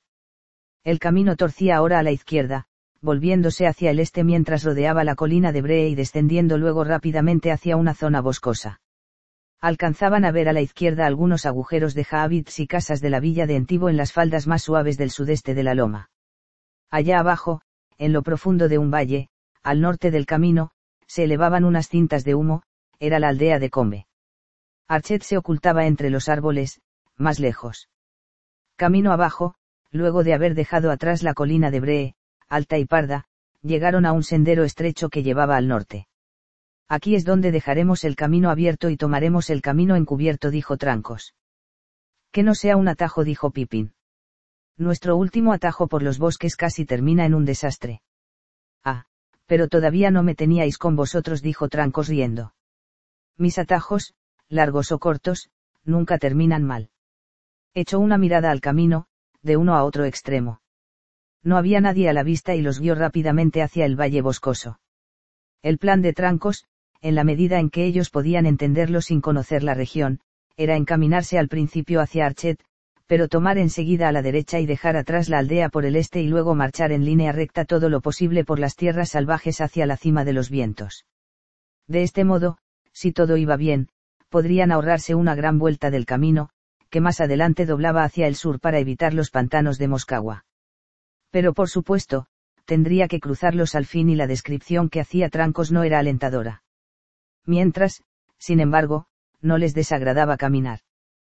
Speaker 1: El camino torcía ahora a la izquierda, volviéndose hacia el este mientras rodeaba la colina de Bree y descendiendo luego rápidamente hacia una zona boscosa. Alcanzaban a ver a la izquierda algunos agujeros de jahabits y casas de la villa de Entivo en las faldas más suaves del sudeste de la loma. Allá abajo, en lo profundo de un valle, al norte del camino, se elevaban unas cintas de humo, era la aldea de Combe. Archet se ocultaba entre los árboles, más lejos. Camino abajo, luego de haber dejado atrás la colina de Bree, alta y parda, llegaron a un sendero estrecho que llevaba al norte. Aquí es donde dejaremos el camino abierto y tomaremos el camino encubierto, dijo Trancos. Que no sea un atajo, dijo Pippin. Nuestro último atajo por los bosques casi termina en un desastre. Ah, pero todavía no me teníais con vosotros, dijo Trancos riendo. Mis atajos, largos o cortos, nunca terminan mal. Echó una mirada al camino, de uno a otro extremo. No había nadie a la vista y los guió rápidamente hacia el valle boscoso. El plan de Trancos, en la medida en que ellos podían entenderlo sin conocer la región, era encaminarse al principio hacia Archet, pero tomar enseguida a la derecha y dejar atrás la aldea por el este y luego marchar en línea recta todo lo posible por las tierras salvajes hacia la cima de los vientos. De este modo, si todo iba bien, podrían ahorrarse una gran vuelta del camino, que más adelante doblaba hacia el sur para evitar los pantanos de Moscagua. Pero por supuesto, tendría que cruzarlos al fin y la descripción que hacía Trancos no era alentadora. Mientras, sin embargo, no les desagradaba caminar.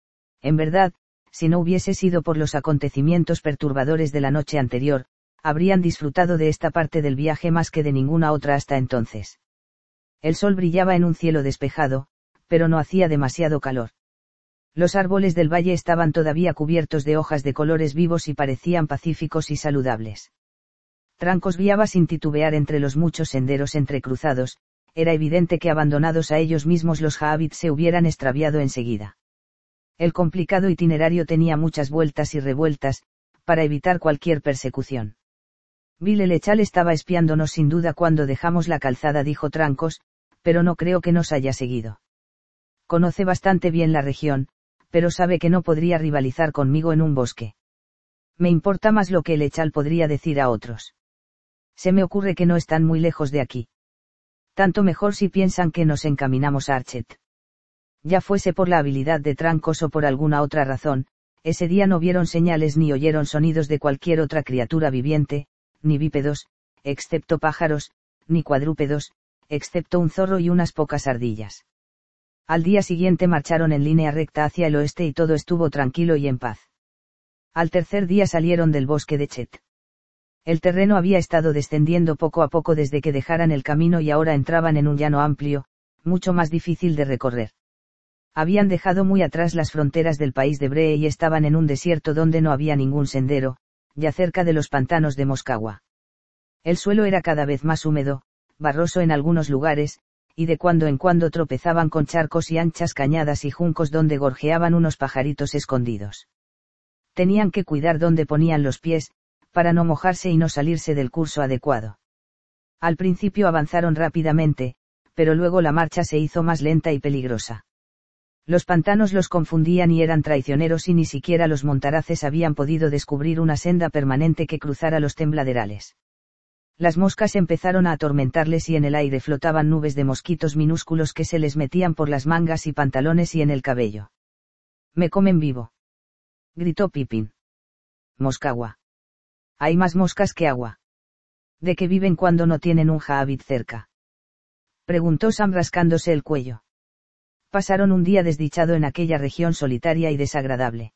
Speaker 1: En verdad, si no hubiese sido por los acontecimientos perturbadores de la noche anterior, habrían disfrutado de esta parte del viaje más que de ninguna otra hasta entonces. El sol brillaba en un cielo despejado, pero no hacía demasiado calor. Los árboles del valle estaban todavía cubiertos de hojas de colores vivos y parecían pacíficos y saludables. Trancos guiaba sin titubear entre los muchos senderos entrecruzados, era evidente que abandonados a ellos mismos los jahabits se hubieran extraviado enseguida. El complicado itinerario tenía muchas vueltas y revueltas, para evitar cualquier persecución. Bill el Echal estaba espiándonos sin duda cuando dejamos la calzada, dijo Trancos, pero no creo que nos haya seguido. Conoce bastante bien la región, pero sabe que no podría rivalizar conmigo en un bosque. Me importa más lo que el Echal podría decir a otros. Se me ocurre que no están muy lejos de aquí. Tanto mejor si piensan que nos encaminamos a Archet. Ya fuese por la habilidad de Trancos o por alguna otra razón, ese día no vieron señales ni oyeron sonidos de cualquier otra criatura viviente, ni bípedos, excepto pájaros, ni cuadrúpedos, excepto un zorro y unas pocas ardillas. Al día siguiente marcharon en línea recta hacia el oeste y todo estuvo tranquilo y en paz. Al tercer día salieron del bosque de Chet. El terreno había estado descendiendo poco a poco desde que dejaran el camino y ahora entraban en un llano amplio, mucho más difícil de recorrer. Habían dejado muy atrás las fronteras del país de Bree y estaban en un desierto donde no había ningún sendero, ya cerca de los pantanos de Moscagua. El suelo era cada vez más húmedo, barroso en algunos lugares, y de cuando en cuando tropezaban con charcos y anchas cañadas y juncos donde gorjeaban unos pajaritos escondidos. Tenían que cuidar dónde ponían los pies, para no mojarse y no salirse del curso adecuado. Al principio avanzaron rápidamente, pero luego la marcha se hizo más lenta y peligrosa. Los pantanos los confundían y eran traicioneros y ni siquiera los montaraces habían podido descubrir una senda permanente que cruzara los tembladerales. Las moscas empezaron a atormentarles y en el aire flotaban nubes de mosquitos minúsculos que se les metían por las mangas y pantalones y en el cabello. «Me comen vivo», gritó Pippin. «Moscagua. Hay más moscas que agua. ¿De qué viven cuando no tienen un jahabit cerca?», preguntó Sam rascándose el cuello. Pasaron un día desdichado en aquella región solitaria y desagradable.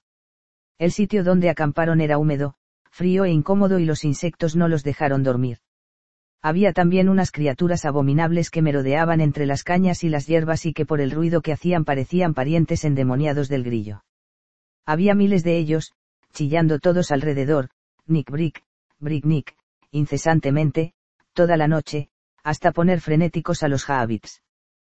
Speaker 1: El sitio donde acamparon era húmedo, frío e incómodo y los insectos no los dejaron dormir. Había también unas criaturas abominables que merodeaban entre las cañas y las hierbas y que por el ruido que hacían parecían parientes endemoniados del grillo. Había miles de ellos, chillando todos alrededor. Nick Brick, Bricknick, incesantemente, toda la noche, hasta poner frenéticos a los Haabits.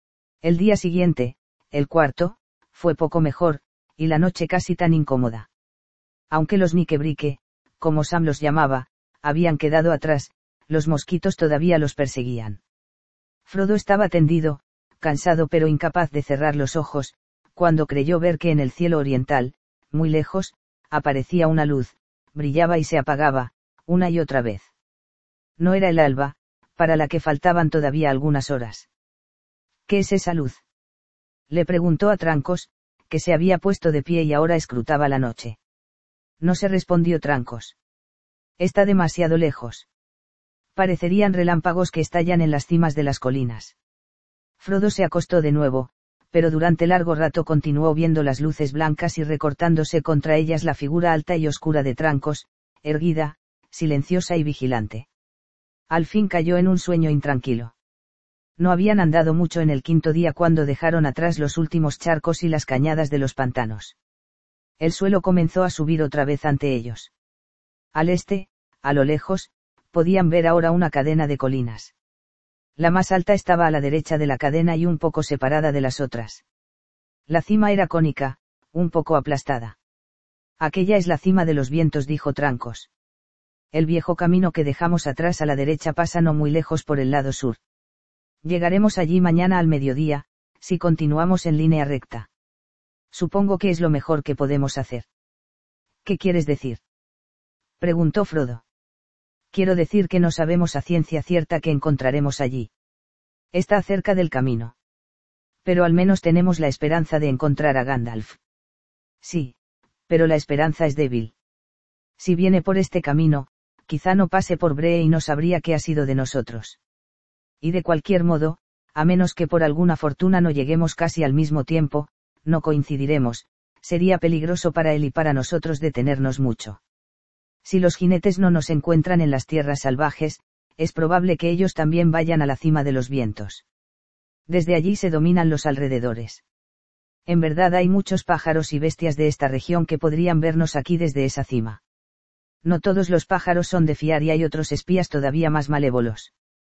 Speaker 1: El día siguiente, el cuarto, fue poco mejor, y la noche casi tan incómoda. Aunque los Niquebrique, como Sam los llamaba, habían quedado atrás, los mosquitos todavía los perseguían. Frodo estaba tendido, cansado pero incapaz de cerrar los ojos, cuando creyó ver que en el cielo oriental, muy lejos, aparecía una luz, brillaba y se apagaba, una y otra vez. No era el alba, para la que faltaban todavía algunas horas. ¿Qué es esa luz?, le preguntó a Trancos, que se había puesto de pie y ahora escrutaba la noche. No se respondió Trancos. Está demasiado lejos. Parecerían relámpagos que estallan en las cimas de las colinas. Frodo se acostó de nuevo, pero durante largo rato continuó viendo las luces blancas y recortándose contra ellas la figura alta y oscura de Trancos, erguida, silenciosa y vigilante. Al fin cayó en un sueño intranquilo. No habían andado mucho en el quinto día cuando dejaron atrás los últimos charcos y las cañadas de los pantanos. El suelo comenzó a subir otra vez ante ellos. Al este, a lo lejos, podían ver ahora una cadena de colinas. La más alta estaba a la derecha de la cadena y un poco separada de las otras. La cima era cónica, un poco aplastada. Aquella es la cima de los vientos, dijo Trancos. El viejo camino que dejamos atrás a la derecha pasa no muy lejos por el lado sur. Llegaremos allí mañana al mediodía, si continuamos en línea recta. Supongo que es lo mejor que podemos hacer. ¿Qué quieres decir?, preguntó Frodo. Quiero decir que no sabemos a ciencia cierta qué encontraremos allí. Está cerca del camino. Pero al menos tenemos la esperanza de encontrar a Gandalf. Sí, pero la esperanza es débil. Si viene por este camino, quizá no pase por Bree y no sabría qué ha sido de nosotros. Y de cualquier modo, a menos que por alguna fortuna no lleguemos casi al mismo tiempo, no coincidiremos, sería peligroso para él y para nosotros detenernos mucho. Si los jinetes no nos encuentran en las tierras salvajes, es probable que ellos también vayan a la cima de los vientos. Desde allí se dominan los alrededores. En verdad hay muchos pájaros y bestias de esta región que podrían vernos aquí desde esa cima. No todos los pájaros son de fiar y hay otros espías todavía más malévolos.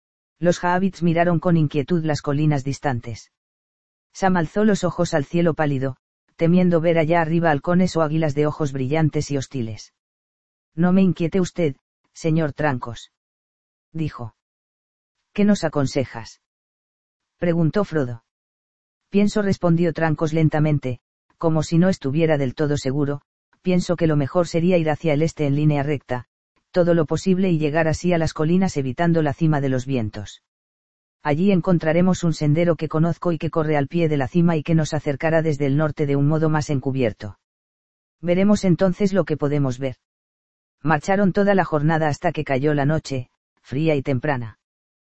Speaker 1: Los Haabits miraron con inquietud las colinas distantes. Sam alzó los ojos al cielo pálido, temiendo ver allá arriba halcones o águilas de ojos brillantes y hostiles. No me inquiete usted, señor Trancos, dijo. ¿Qué nos aconsejas?, preguntó Frodo. Pienso, respondió Trancos lentamente, como si no estuviera del todo seguro, pienso que lo mejor sería ir hacia el este en línea recta, todo lo posible y llegar así a las colinas evitando la cima de los vientos. Allí encontraremos un sendero que conozco y que corre al pie de la cima y que nos acercará desde el norte de un modo más encubierto. Veremos entonces lo que podemos ver. Marcharon toda la jornada hasta que cayó la noche, fría y temprana.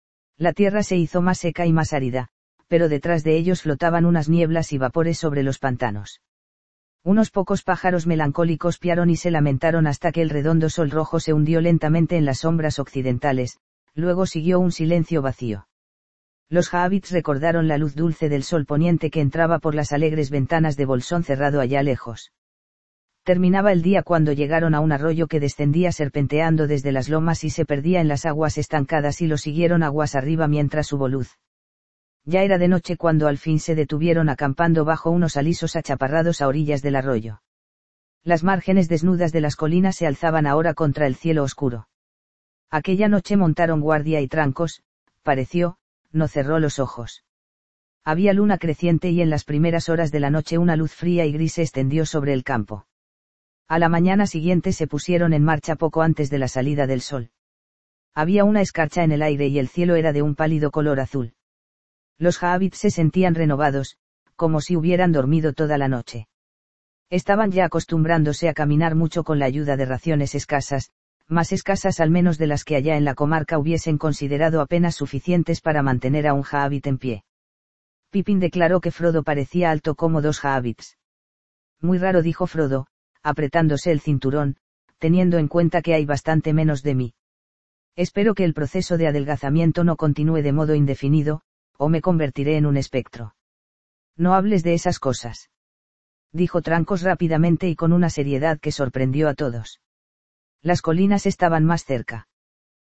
Speaker 1: La tierra se hizo más seca y más árida, pero detrás de ellos flotaban unas nieblas y vapores sobre los pantanos. Unos pocos pájaros melancólicos piaron y se lamentaron hasta que el redondo sol rojo se hundió lentamente en las sombras occidentales, luego siguió un silencio vacío. Los Haabits recordaron la luz dulce del sol poniente que entraba por las alegres ventanas de Bolsón cerrado allá lejos. Terminaba el día cuando llegaron a un arroyo que descendía serpenteando desde las lomas y se perdía en las aguas estancadas y lo siguieron aguas arriba mientras hubo luz. Ya era de noche cuando al fin se detuvieron acampando bajo unos alisos achaparrados a orillas del arroyo. Las márgenes desnudas de las colinas se alzaban ahora contra el cielo oscuro. Aquella noche montaron guardia y Trancos, pareció, no cerró los ojos. Había luna creciente y en las primeras horas de la noche una luz fría y gris se extendió sobre el campo. A la mañana siguiente se pusieron en marcha poco antes de la salida del sol. Había una escarcha en el aire y el cielo era de un pálido color azul. Los Haabits se sentían renovados, como si hubieran dormido toda la noche. Estaban ya acostumbrándose a caminar mucho con la ayuda de raciones escasas, más escasas al menos de las que allá en la comarca hubiesen considerado apenas suficientes para mantener a un Haabit en pie. Pippin declaró que Frodo parecía alto como dos Haabits. Muy raro, dijo Frodo, apretándose el cinturón, teniendo en cuenta que hay bastante menos de mí. Espero que el proceso de adelgazamiento no continúe de modo indefinido, o me convertiré en un espectro. No hables de esas cosas, dijo Trancos rápidamente y con una seriedad que sorprendió a todos. Las colinas estaban más cerca.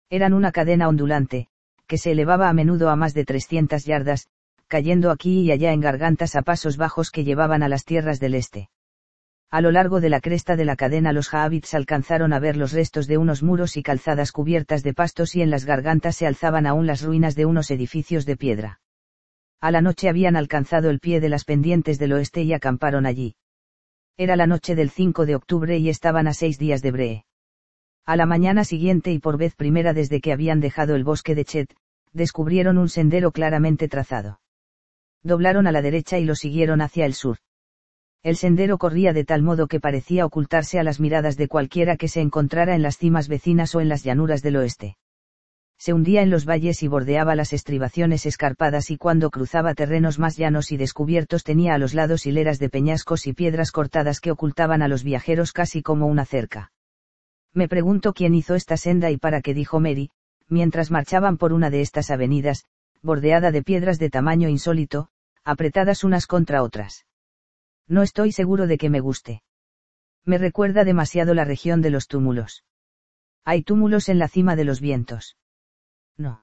Speaker 1: Eran una cadena ondulante, que se elevaba a menudo a más de trescientas yardas, cayendo aquí y allá en gargantas a pasos bajos que llevaban a las tierras del este. A lo largo de la cresta de la cadena los Jaabits alcanzaron a ver los restos de unos muros y calzadas cubiertas de pastos y en las gargantas se alzaban aún las ruinas de unos edificios de piedra. A la noche habían alcanzado el pie de las pendientes del oeste y acamparon allí. Era la noche del cinco de octubre y estaban a seis días de Bree. A la mañana siguiente y por vez primera desde que habían dejado el bosque de Chet, descubrieron un sendero claramente trazado. Doblaron a la derecha y lo siguieron hacia el sur. El sendero corría de tal modo que parecía ocultarse a las miradas de cualquiera que se encontrara en las cimas vecinas o en las llanuras del oeste. Se hundía en los valles y bordeaba las estribaciones escarpadas y cuando cruzaba terrenos más llanos y descubiertos tenía a los lados hileras de peñascos y piedras cortadas que ocultaban a los viajeros casi como una cerca. Me pregunto quién hizo esta senda y para qué, dijo Mary, mientras marchaban por una de estas avenidas, bordeada de piedras de tamaño insólito, apretadas unas contra otras. No estoy seguro de que me guste. Me recuerda demasiado la región de los túmulos. ¿Hay túmulos en la cima de los vientos? No.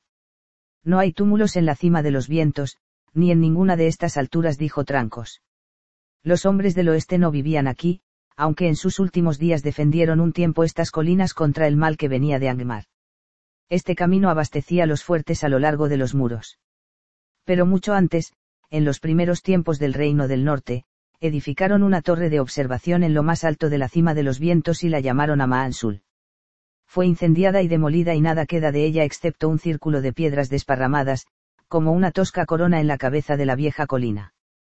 Speaker 1: No hay túmulos en la cima de los vientos, ni en ninguna de estas alturas, dijo Trancos. Los hombres del oeste no vivían aquí, aunque en sus últimos días defendieron un tiempo estas colinas contra el mal que venía de Angmar. Este camino abastecía los fuertes a lo largo de los muros. Pero mucho antes, en los primeros tiempos del Reino del Norte, edificaron una torre de observación en lo más alto de la cima de los vientos y la llamaron Amaan-Sul. Fue incendiada y demolida y nada queda de ella excepto un círculo de piedras desparramadas, como una tosca corona en la cabeza de la vieja colina.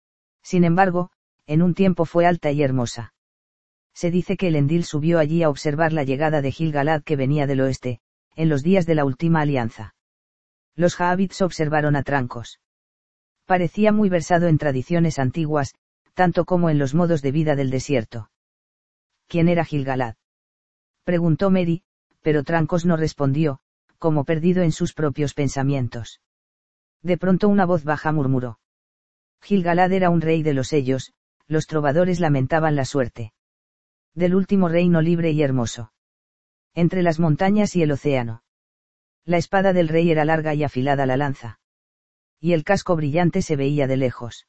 Speaker 1: Sin embargo, en un tiempo fue alta y hermosa. Se dice que el Endil subió allí a observar la llegada de Gil-galad que venía del oeste, en los días de la última alianza. Los Jaabits observaron a Trancos. Parecía muy versado en tradiciones antiguas, tanto como en los modos de vida del desierto. ¿Quién era Gil-galad?, preguntó Mary, pero Trancos no respondió, como perdido en sus propios pensamientos. De pronto una voz baja murmuró. Gil-galad era un rey de los Ellos, los trovadores lamentaban la suerte del último reino libre y hermoso. Entre las montañas y el océano. La espada del rey era larga y afilada la lanza. Y el casco brillante se veía de lejos.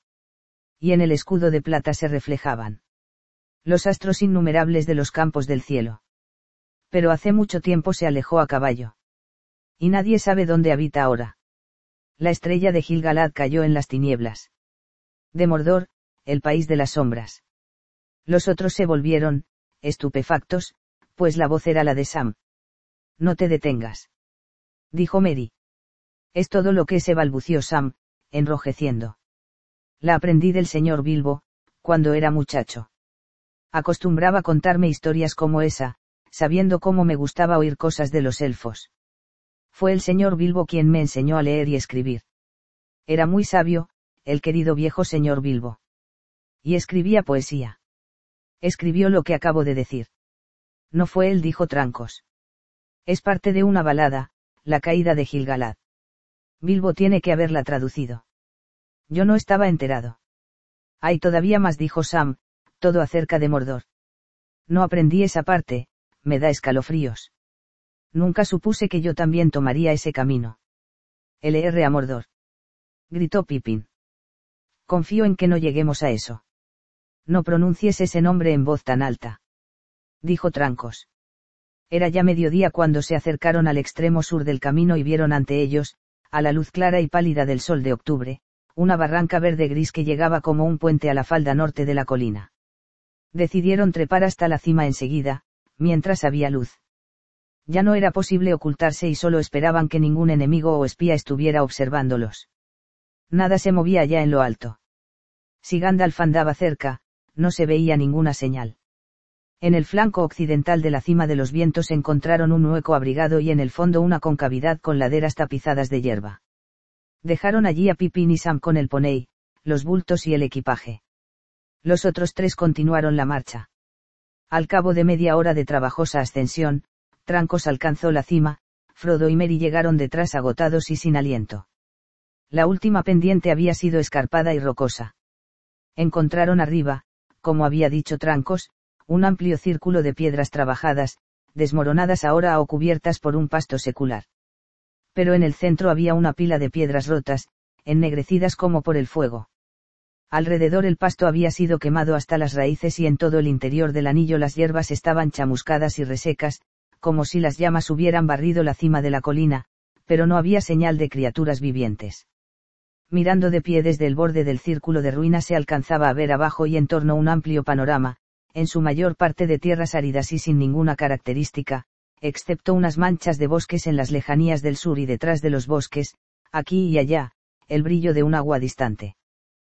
Speaker 1: Y en el escudo de plata se reflejaban los astros innumerables de los campos del cielo. Pero hace mucho tiempo se alejó a caballo. Y nadie sabe dónde habita ahora. La estrella de Gil-galad cayó en las tinieblas de Mordor, el país de las sombras. Los otros se volvieron, estupefactos, pues la voz era la de Sam. No te detengas, dijo Mary. Es todo lo que se balbució Sam, enrojeciendo. La aprendí del señor Bilbo, cuando era muchacho. Acostumbraba contarme historias como esa, sabiendo cómo me gustaba oír cosas de los elfos. Fue el señor Bilbo quien me enseñó a leer y escribir. Era muy sabio, el querido viejo señor Bilbo. Y escribía poesía. Escribió lo que acabo de decir. No fue él, dijo Trancos. Es parte de una balada, La caída de Gil-galad. Bilbo tiene que haberla traducido. Yo no estaba enterado. Hay todavía más, dijo Sam, todo acerca de Mordor. No aprendí esa parte, me da escalofríos. Nunca supuse que yo también tomaría ese camino. L R a Mordor. Gritó Pippin. Confío en que no lleguemos a eso. No pronuncies ese nombre en voz tan alta, dijo Trancos. Era ya mediodía cuando se acercaron al extremo sur del camino y vieron ante ellos, a la luz clara y pálida del sol de octubre, una barranca verde gris que llegaba como un puente a la falda norte de la colina. Decidieron trepar hasta la cima enseguida, mientras había luz. Ya no era posible ocultarse y solo esperaban que ningún enemigo o espía estuviera observándolos. Nada se movía allá en lo alto. Si Gandalf andaba cerca, no se veía ninguna señal. En el flanco occidental de la cima de los vientos encontraron un hueco abrigado y en el fondo una concavidad con laderas tapizadas de hierba. Dejaron allí a Pippin y Sam con el poney, los bultos y el equipaje. Los otros tres continuaron la marcha. Al cabo de media hora de trabajosa ascensión, Trancos alcanzó la cima, Frodo y Merry llegaron detrás agotados y sin aliento. La última pendiente había sido escarpada y rocosa. Encontraron arriba, como había dicho Trancos, un amplio círculo de piedras trabajadas, desmoronadas ahora o cubiertas por un pasto secular. Pero en el centro había una pila de piedras rotas, ennegrecidas como por el fuego. Alrededor el pasto había sido quemado hasta las raíces y en todo el interior del anillo las hierbas estaban chamuscadas y resecas, como si las llamas hubieran barrido la cima de la colina, pero no había señal de criaturas vivientes. Mirando de pie desde el borde del círculo de ruinas se alcanzaba a ver abajo y en torno un amplio panorama, en su mayor parte de tierras áridas y sin ninguna característica, excepto unas manchas de bosques en las lejanías del sur y detrás de los bosques, aquí y allá, el brillo de un agua distante.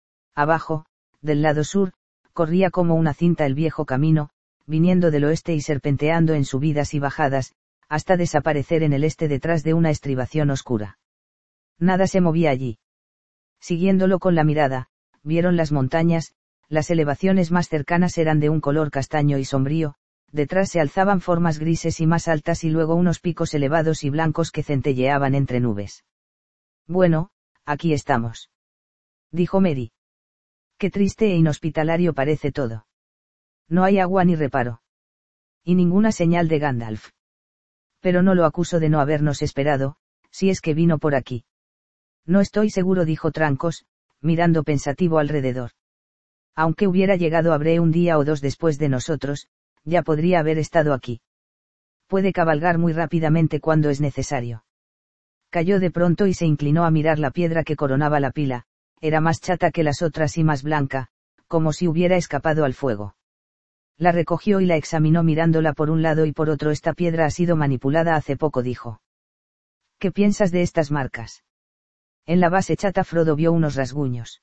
Speaker 1: Abajo, del lado sur, corría como una cinta el viejo camino, viniendo del oeste y serpenteando en subidas y bajadas, hasta desaparecer en el este detrás de una estribación oscura. Nada se movía allí. Siguiéndolo con la mirada, vieron las montañas, las elevaciones más cercanas eran de un color castaño y sombrío, detrás se alzaban formas grises y más altas y luego unos picos elevados y blancos que centelleaban entre nubes. Bueno, aquí estamos. Dijo Merry. Qué triste e inhospitalario parece todo. No hay agua ni reparo. Y ninguna señal de Gandalf. Pero no lo acuso de no habernos esperado, si es que vino por aquí. No estoy seguro, dijo Trancos, mirando pensativo alrededor. Aunque hubiera llegado a Bree un día o dos después de nosotros, ya podría haber estado aquí. Puede cabalgar muy rápidamente cuando es necesario. Cayó de pronto y se inclinó a mirar la piedra que coronaba la pila, era más chata que las otras y más blanca, como si hubiera escapado al fuego. La recogió y la examinó mirándola por un lado y por otro. Esta piedra ha sido manipulada hace poco, dijo. ¿Qué piensas de estas marcas? En la base chata Frodo vio unos rasguños.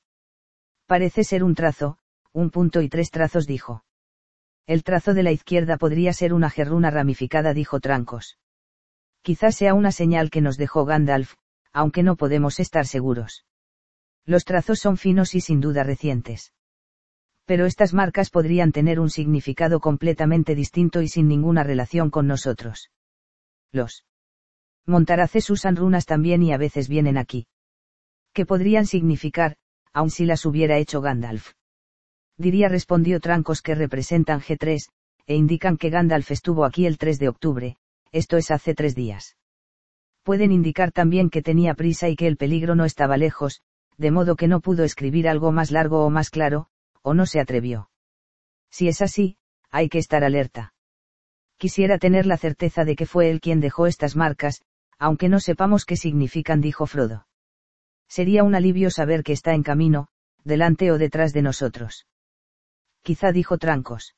Speaker 1: Parece ser un trazo, un punto y tres trazos, dijo. El trazo de la izquierda podría ser una gerruna ramificada, dijo Trancos. Quizás sea una señal que nos dejó Gandalf, aunque no podemos estar seguros. Los trazos son finos y sin duda recientes. Pero estas marcas podrían tener un significado completamente distinto y sin ninguna relación con nosotros. Los montaraces usan runas también y a veces vienen aquí. ¿Qué podrían significar, aun si las hubiera hecho Gandalf? Diría, respondió Trancos, que representan G tres, e indican que Gandalf estuvo aquí el tres de octubre, esto es hace tres días. Pueden indicar también que tenía prisa y que el peligro no estaba lejos, de modo que no pudo escribir algo más largo o más claro, o no se atrevió. Si es así, hay que estar alerta. Quisiera tener la certeza de que fue él quien dejó estas marcas, aunque no sepamos qué significan, dijo Frodo. Sería un alivio saber que está en camino, delante o detrás de nosotros. Quizá, dijo Trancos.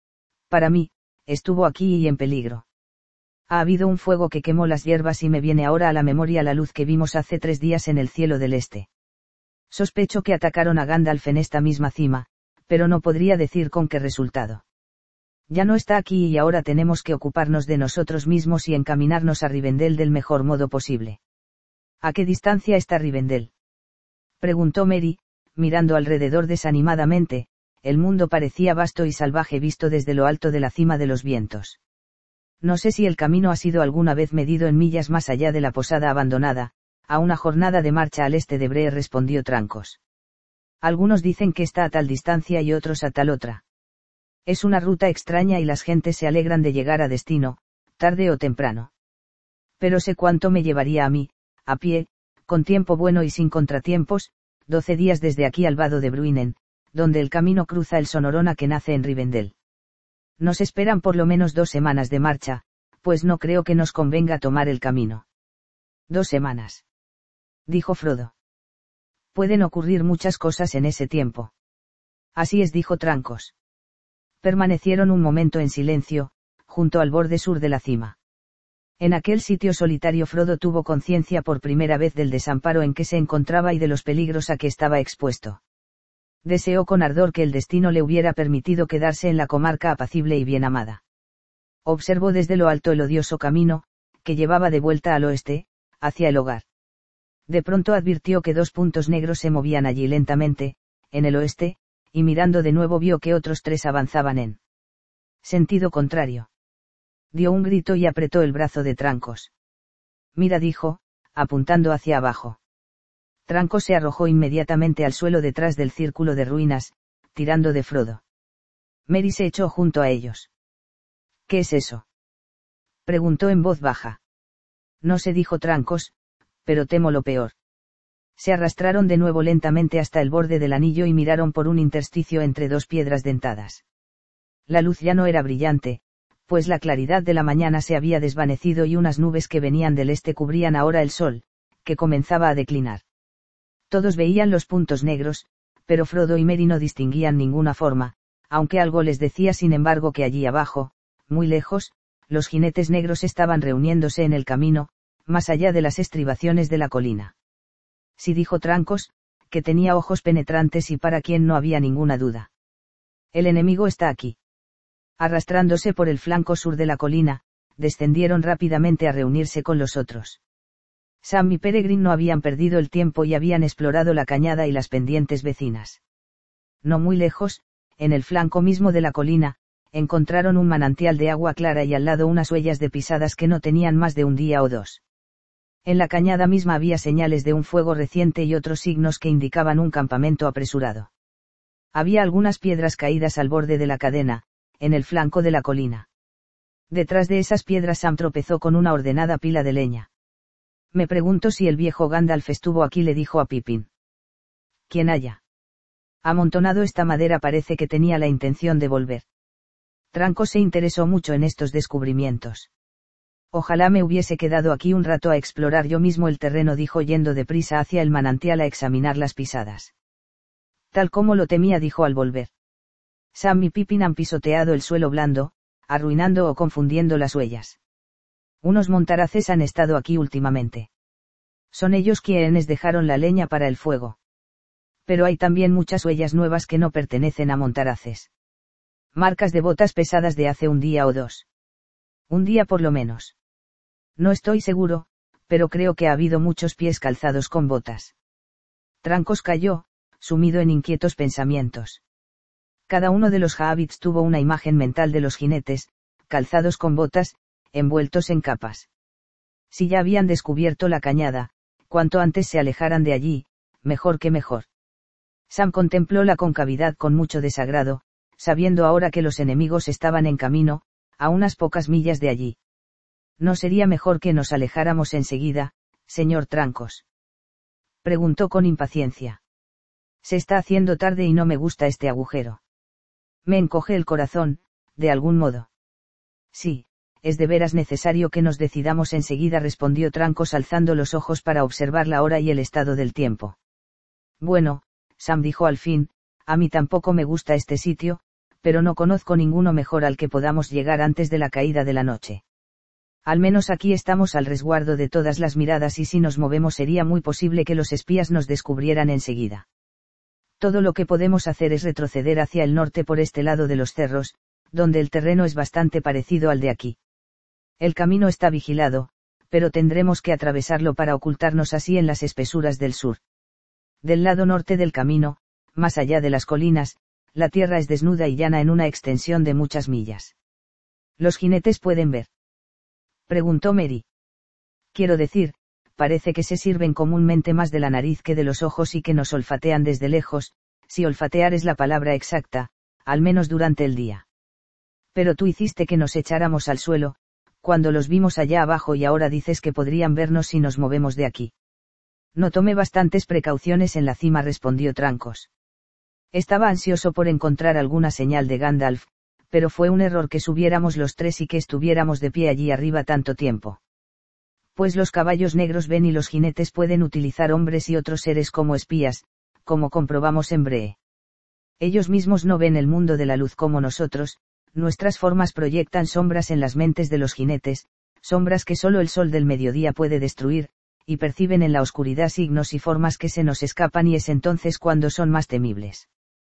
Speaker 1: Para mí, estuvo aquí y en peligro. Ha habido un fuego que quemó las hierbas y me viene ahora a la memoria la luz que vimos hace tres días en el cielo del este. Sospecho que atacaron a Gandalf en esta misma cima, pero no podría decir con qué resultado. Ya no está aquí y ahora tenemos que ocuparnos de nosotros mismos y encaminarnos a Rivendell del mejor modo posible. ¿A qué distancia está Rivendell?, preguntó Merry, mirando alrededor desanimadamente. El mundo parecía vasto y salvaje visto desde lo alto de la cima de los vientos. No sé si el camino ha sido alguna vez medido en millas más allá de la posada abandonada, a una jornada de marcha al este de Bree, respondió Trancos. Algunos dicen que está a tal distancia y otros a tal otra. Es una ruta extraña y las gentes se alegran de llegar a destino, tarde o temprano. Pero sé cuánto me llevaría a mí, a pie, con tiempo bueno y sin contratiempos, doce días desde aquí al vado de Bruinen, donde el camino cruza el Sonorona que nace en Rivendell. Nos esperan por lo menos dos semanas de marcha, pues no creo que nos convenga tomar el camino. Dos semanas, dijo Frodo. Pueden ocurrir muchas cosas en ese tiempo. Así es, dijo Trancos. Permanecieron un momento en silencio, junto al borde sur de la cima. En aquel sitio solitario Frodo tuvo conciencia por primera vez del desamparo en que se encontraba y de los peligros a que estaba expuesto. Deseó con ardor que el destino le hubiera permitido quedarse en la comarca apacible y bien amada. Observó desde lo alto el odioso camino, que llevaba de vuelta al oeste, hacia el hogar. De pronto advirtió que dos puntos negros se movían allí lentamente, en el oeste, y mirando de nuevo vio que otros tres avanzaban en sentido contrario. Dio un grito y apretó el brazo de Trancos. Mira, dijo, apuntando hacia abajo. Trancos se arrojó inmediatamente al suelo detrás del círculo de ruinas, tirando de Frodo. Merry se echó junto a ellos. ¿Qué es eso?, preguntó en voz baja. No sé, dijo Trancos, pero temo lo peor. Se arrastraron de nuevo lentamente hasta el borde del anillo y miraron por un intersticio entre dos piedras dentadas. La luz ya no era brillante, pues la claridad de la mañana se había desvanecido y unas nubes que venían del este cubrían ahora el sol, que comenzaba a declinar. Todos veían los puntos negros, pero Frodo y Merry no distinguían ninguna forma, aunque algo les decía sin embargo que allí abajo, muy lejos, los jinetes negros estaban reuniéndose en el camino, más allá de las estribaciones de la colina. Sí, dijo Trancos, que tenía ojos penetrantes y para quien no había ninguna duda. El enemigo está aquí. Arrastrándose por el flanco sur de la colina, descendieron rápidamente a reunirse con los otros. Sam y Peregrine no habían perdido el tiempo y habían explorado la cañada y las pendientes vecinas. No muy lejos, en el flanco mismo de la colina, encontraron un manantial de agua clara y al lado unas huellas de pisadas que no tenían más de un día o dos. En la cañada misma había señales de un fuego reciente y otros signos que indicaban un campamento apresurado. Había algunas piedras caídas al borde de la cadena, en el flanco de la colina. Detrás de esas piedras Sam tropezó con una ordenada pila de leña. Me pregunto si el viejo Gandalf estuvo aquí, le dijo a Pippin. ¿Quién haya amontonado esta madera parece que tenía la intención de volver. Trancos se interesó mucho en estos descubrimientos. Ojalá me hubiese quedado aquí un rato a explorar yo mismo el terreno, dijo yendo deprisa hacia el manantial a examinar las pisadas. Tal como lo temía, dijo al volver. Sam y Pippin han pisoteado el suelo blando, arruinando o confundiendo las huellas. Unos montaraces han estado aquí últimamente. Son ellos quienes dejaron la leña para el fuego. Pero hay también muchas huellas nuevas que no pertenecen a montaraces. Marcas de botas pesadas de hace un día o dos. Un día por lo menos. No estoy seguro, pero creo que ha habido muchos pies calzados con botas. Trancos calló, sumido en inquietos pensamientos. Cada uno de los hobbits tuvo una imagen mental de los jinetes, calzados con botas, envueltos en capas. Si ya habían descubierto la cañada, cuanto antes se alejaran de allí, mejor que mejor. Sam contempló la concavidad con mucho desagrado, sabiendo ahora que los enemigos estaban en camino, a unas pocas millas de allí. ¿No sería mejor que nos alejáramos enseguida, señor Trancos? Preguntó con impaciencia. Se está haciendo tarde y no me gusta este agujero. Me encoge el corazón, de algún modo. Sí, es de veras necesario que nos decidamos enseguida, respondió Trancos alzando los ojos para observar la hora y el estado del tiempo. Bueno, Sam dijo al fin, a mí tampoco me gusta este sitio, pero no conozco ninguno mejor al que podamos llegar antes de la caída de la noche. Al menos aquí estamos al resguardo de todas las miradas y si nos movemos sería muy posible que los espías nos descubrieran enseguida. Todo lo que podemos hacer es retroceder hacia el norte por este lado de los cerros, donde el terreno es bastante parecido al de aquí. El camino está vigilado, pero tendremos que atravesarlo para ocultarnos así en las espesuras del sur. Del lado norte del camino, más allá de las colinas, la tierra es desnuda y llana en una extensión de muchas millas. ¿Los jinetes pueden ver?, preguntó Merry. Quiero decir, parece que se sirven comúnmente más de la nariz que de los ojos y que nos olfatean desde lejos, si olfatear es la palabra exacta, al menos durante el día. Pero tú hiciste que nos echáramos al suelo, cuando los vimos allá abajo y ahora dices que podrían vernos si nos movemos de aquí. No tomé bastantes precauciones en la cima, respondió Trancos. Estaba ansioso por encontrar alguna señal de Gandalf, pero fue un error que subiéramos los tres y que estuviéramos de pie allí arriba tanto tiempo. Pues los caballos negros ven y los jinetes pueden utilizar hombres y otros seres como espías, como comprobamos en Bree. Ellos mismos no ven el mundo de la luz como nosotros, nuestras formas proyectan sombras en las mentes de los jinetes, sombras que solo el sol del mediodía puede destruir, y perciben en la oscuridad signos y formas que se nos escapan y es entonces cuando son más temibles.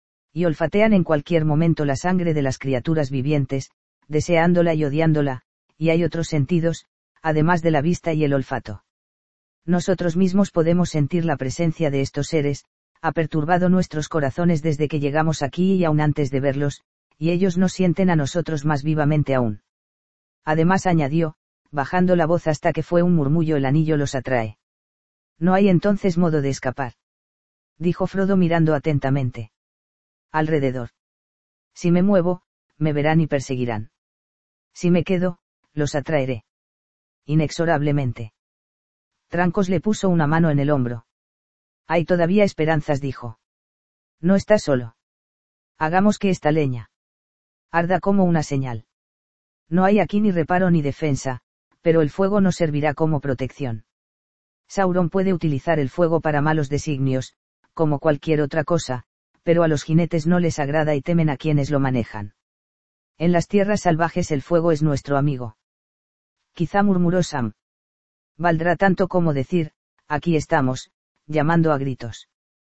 Speaker 1: Y olfatean en cualquier momento la sangre de las criaturas vivientes, deseándola y odiándola, y hay otros sentidos, además de la vista y el olfato. Nosotros mismos podemos sentir la presencia de estos seres, ha perturbado nuestros corazones desde que llegamos aquí y aún antes de verlos, y ellos nos sienten a nosotros más vivamente aún. Además añadió, bajando la voz hasta que fue un murmullo, el anillo los atrae. No hay entonces modo de escapar, dijo Frodo mirando atentamente alrededor. Si me muevo, me verán y perseguirán. Si me quedo, los atraeré. Inexorablemente. Trancos le puso una mano en el hombro. Hay todavía esperanzas, dijo. No estás solo. Hagamos que esta leña arda como una señal. No hay aquí ni reparo ni defensa, pero el fuego nos servirá como protección. Sauron puede utilizar el fuego para malos designios, como cualquier otra cosa, pero a los jinetes no les agrada y temen a quienes lo manejan. En las tierras salvajes el fuego es nuestro amigo. Quizá, murmuró Sam. Valdrá tanto como decir, aquí estamos, llamando a gritos.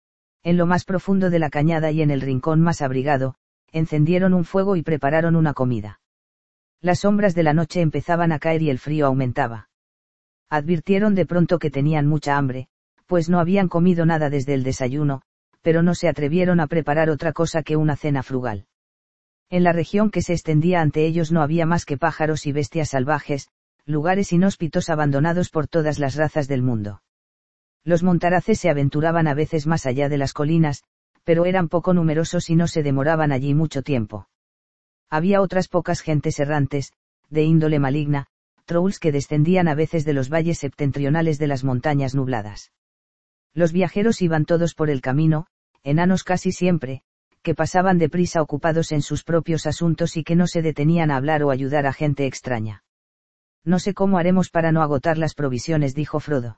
Speaker 1: En lo más profundo de la cañada y en el rincón más abrigado, encendieron un fuego y prepararon una comida. Las sombras de la noche empezaban a caer y el frío aumentaba. Advirtieron de pronto que tenían mucha hambre, pues no habían comido nada desde el desayuno, pero no se atrevieron a preparar otra cosa que una cena frugal. En la región que se extendía ante ellos no había más que pájaros y bestias salvajes, lugares inhóspitos abandonados por todas las razas del mundo. Los montaraces se aventuraban a veces más allá de las colinas, pero eran poco numerosos y no se demoraban allí mucho tiempo. Había otras pocas gentes errantes, de índole maligna, trolls que descendían a veces de los valles septentrionales de las montañas nubladas. Los viajeros iban todos por el camino, enanos casi siempre, que pasaban deprisa ocupados en sus propios asuntos y que no se detenían a hablar o ayudar a gente extraña. No sé cómo haremos para no agotar las provisiones, dijo Frodo.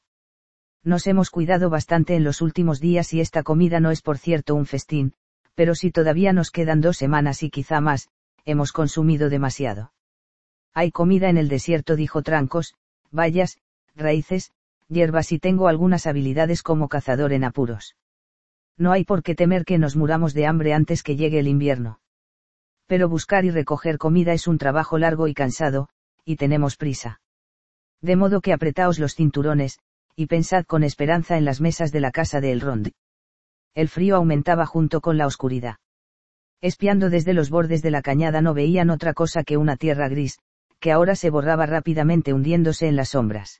Speaker 1: Nos hemos cuidado bastante en los últimos días y esta comida no es por cierto un festín, pero si todavía nos quedan dos semanas y quizá más, hemos consumido demasiado. Hay comida en el desierto, dijo Trancos, bayas, raíces, hierbas y tengo algunas habilidades como cazador en apuros. No hay por qué temer que nos muramos de hambre antes que llegue el invierno. Pero buscar y recoger comida es un trabajo largo y cansado, y tenemos prisa. De modo que apretaos los cinturones, y pensad con esperanza en las mesas de la casa de Elrond. El frío aumentaba junto con la oscuridad. Espiando desde los bordes de la cañada no veían otra cosa que una tierra gris, que ahora se borraba rápidamente hundiéndose en las sombras.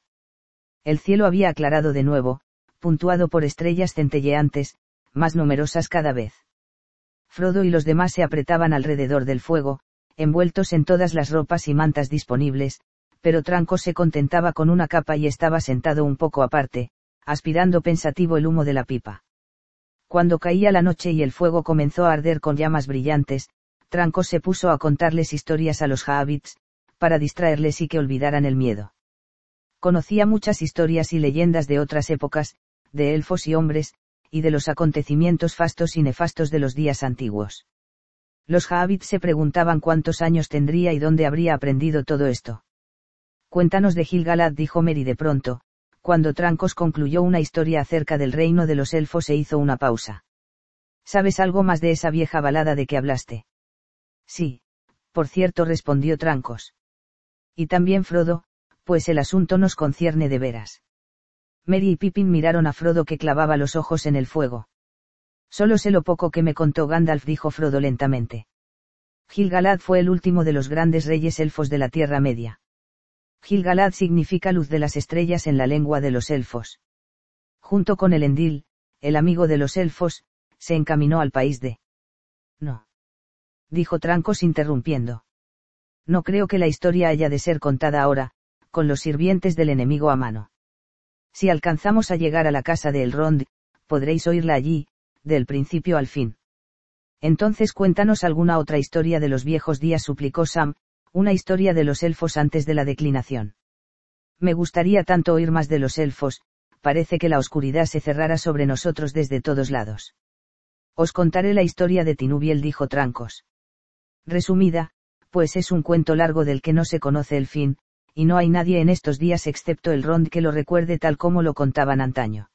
Speaker 1: El cielo había aclarado de nuevo, puntuado por estrellas centelleantes, más numerosas cada vez. Frodo y los demás se apretaban alrededor del fuego, envueltos en todas las ropas y mantas disponibles, pero Trancos se contentaba con una capa y estaba sentado un poco aparte, aspirando pensativo el humo de la pipa. Cuando caía la noche y el fuego comenzó a arder con llamas brillantes, Trancos se puso a contarles historias a los hobbits, para distraerles y que olvidaran el miedo. Conocía muchas historias y leyendas de otras épocas, de elfos y hombres, y de los acontecimientos fastos y nefastos de los días antiguos. Los hobbits se preguntaban cuántos años tendría y dónde habría aprendido todo esto. Cuéntanos de Gil-galad, dijo Merry de pronto, cuando Trancos concluyó una historia acerca del reino de los elfos e hizo una pausa. ¿Sabes algo más de esa vieja balada de que hablaste? Sí, por cierto, respondió Trancos. Y también Frodo, pues el asunto nos concierne de veras. Merry y Pippin miraron a Frodo que clavaba los ojos en el fuego. Solo sé lo poco que me contó Gandalf, dijo Frodo lentamente. Gil-galad fue el último de los grandes reyes elfos de la Tierra Media. Gil-galad significa luz de las estrellas en la lengua de los elfos. Junto con Elendil, el amigo de los elfos, se encaminó al país de... No. Dijo Trancos interrumpiendo. No creo que la historia haya de ser contada ahora, con los sirvientes del enemigo a mano. Si alcanzamos a llegar a la casa de Elrond, podréis oírla allí, del principio al fin. Entonces cuéntanos alguna otra historia de los viejos días, suplicó Sam, una historia de los elfos antes de la declinación. Me gustaría tanto oír más de los elfos, parece que la oscuridad se cerrara sobre nosotros desde todos lados. Os contaré la historia de Tinubiel, dijo Trancos. Resumida, pues es un cuento largo del que no se conoce el fin, y no hay nadie en estos días excepto Elrond que lo recuerde tal como lo contaban antaño.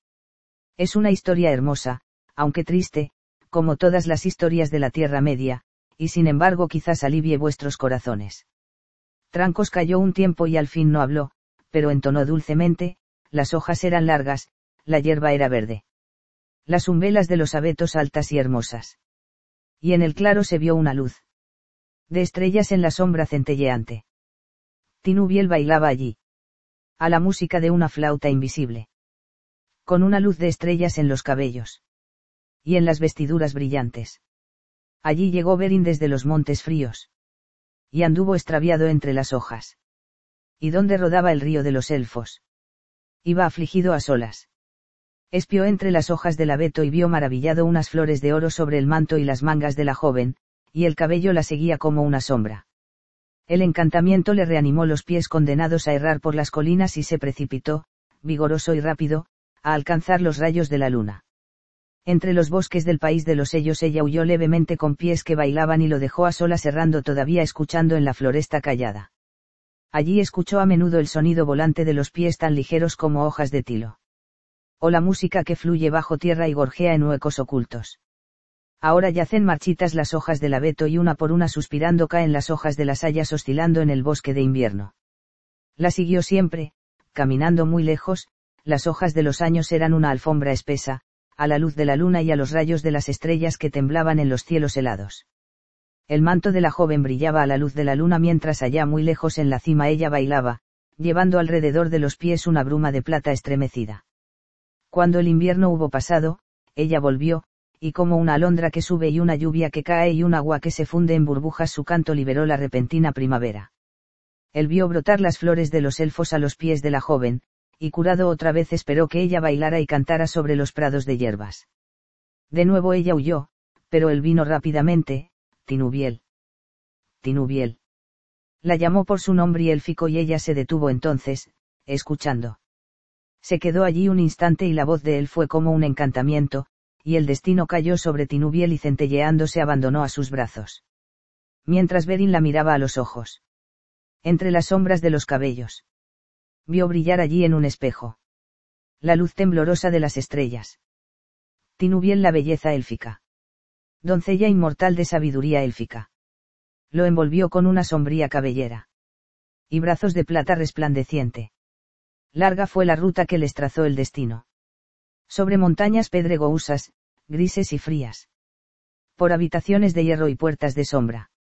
Speaker 1: Es una historia hermosa, aunque triste, como todas las historias de la Tierra Media, y sin embargo quizás alivie vuestros corazones. Trancos calló un tiempo y al fin no habló, pero entonó dulcemente, las hojas eran largas, la hierba era verde. Las umbelas de los abetos altas y hermosas. Y en el claro se vio una luz. De estrellas en la sombra centelleante. Tinubiel bailaba allí. A la música de una flauta invisible. Con una luz de estrellas en los cabellos. Y en las vestiduras brillantes. Allí llegó Beren desde los montes fríos. Y anduvo extraviado entre las hojas. ¿Y dónde rodaba el río de los elfos? Iba afligido a solas. Espió entre las hojas del abeto y vio maravillado unas flores de oro sobre el manto y las mangas de la joven, y el cabello la seguía como una sombra. El encantamiento le reanimó los pies condenados a errar por las colinas y se precipitó, vigoroso y rápido, a alcanzar los rayos de la luna. Entre los bosques del país de los sellos ella huyó levemente con pies que bailaban y lo dejó a solas errando todavía escuchando en la floresta callada. Allí escuchó a menudo el sonido volante de los pies tan ligeros como hojas de tilo. O la música que fluye bajo tierra y gorjea en huecos ocultos. Ahora yacen marchitas las hojas del abeto y una por una suspirando caen las hojas de las hayas oscilando en el bosque de invierno. La siguió siempre, caminando muy lejos, las hojas de los años eran una alfombra espesa, a la luz de la luna y a los rayos de las estrellas que temblaban en los cielos helados. El manto de la joven brillaba a la luz de la luna mientras allá muy lejos en la cima ella bailaba, llevando alrededor de los pies una bruma de plata estremecida. Cuando el invierno hubo pasado, ella volvió, y como una alondra que sube y una lluvia que cae y un agua que se funde en burbujas su canto liberó la repentina primavera. Él vio brotar las flores de los elfos a los pies de la joven, y curado otra vez esperó que ella bailara y cantara sobre los prados de hierbas. De nuevo ella huyó, pero él vino rápidamente, Tinubiel. Tinubiel. La llamó por su nombre élfico y ella se detuvo entonces, escuchando. Se quedó allí un instante y la voz de él fue como un encantamiento, y el destino cayó sobre Tinubiel y centelleando se abandonó a sus brazos. Mientras Beren la miraba a los ojos. Entre las sombras de los cabellos. Vio brillar allí en un espejo. La luz temblorosa de las estrellas. Tinubiel la belleza élfica. Doncella inmortal de sabiduría élfica. Lo envolvió con una sombría cabellera. Y brazos de plata resplandeciente. Larga fue la ruta que les trazó el destino. Sobre montañas pedregosas, grises y frías. Por habitaciones de hierro y puertas de sombra.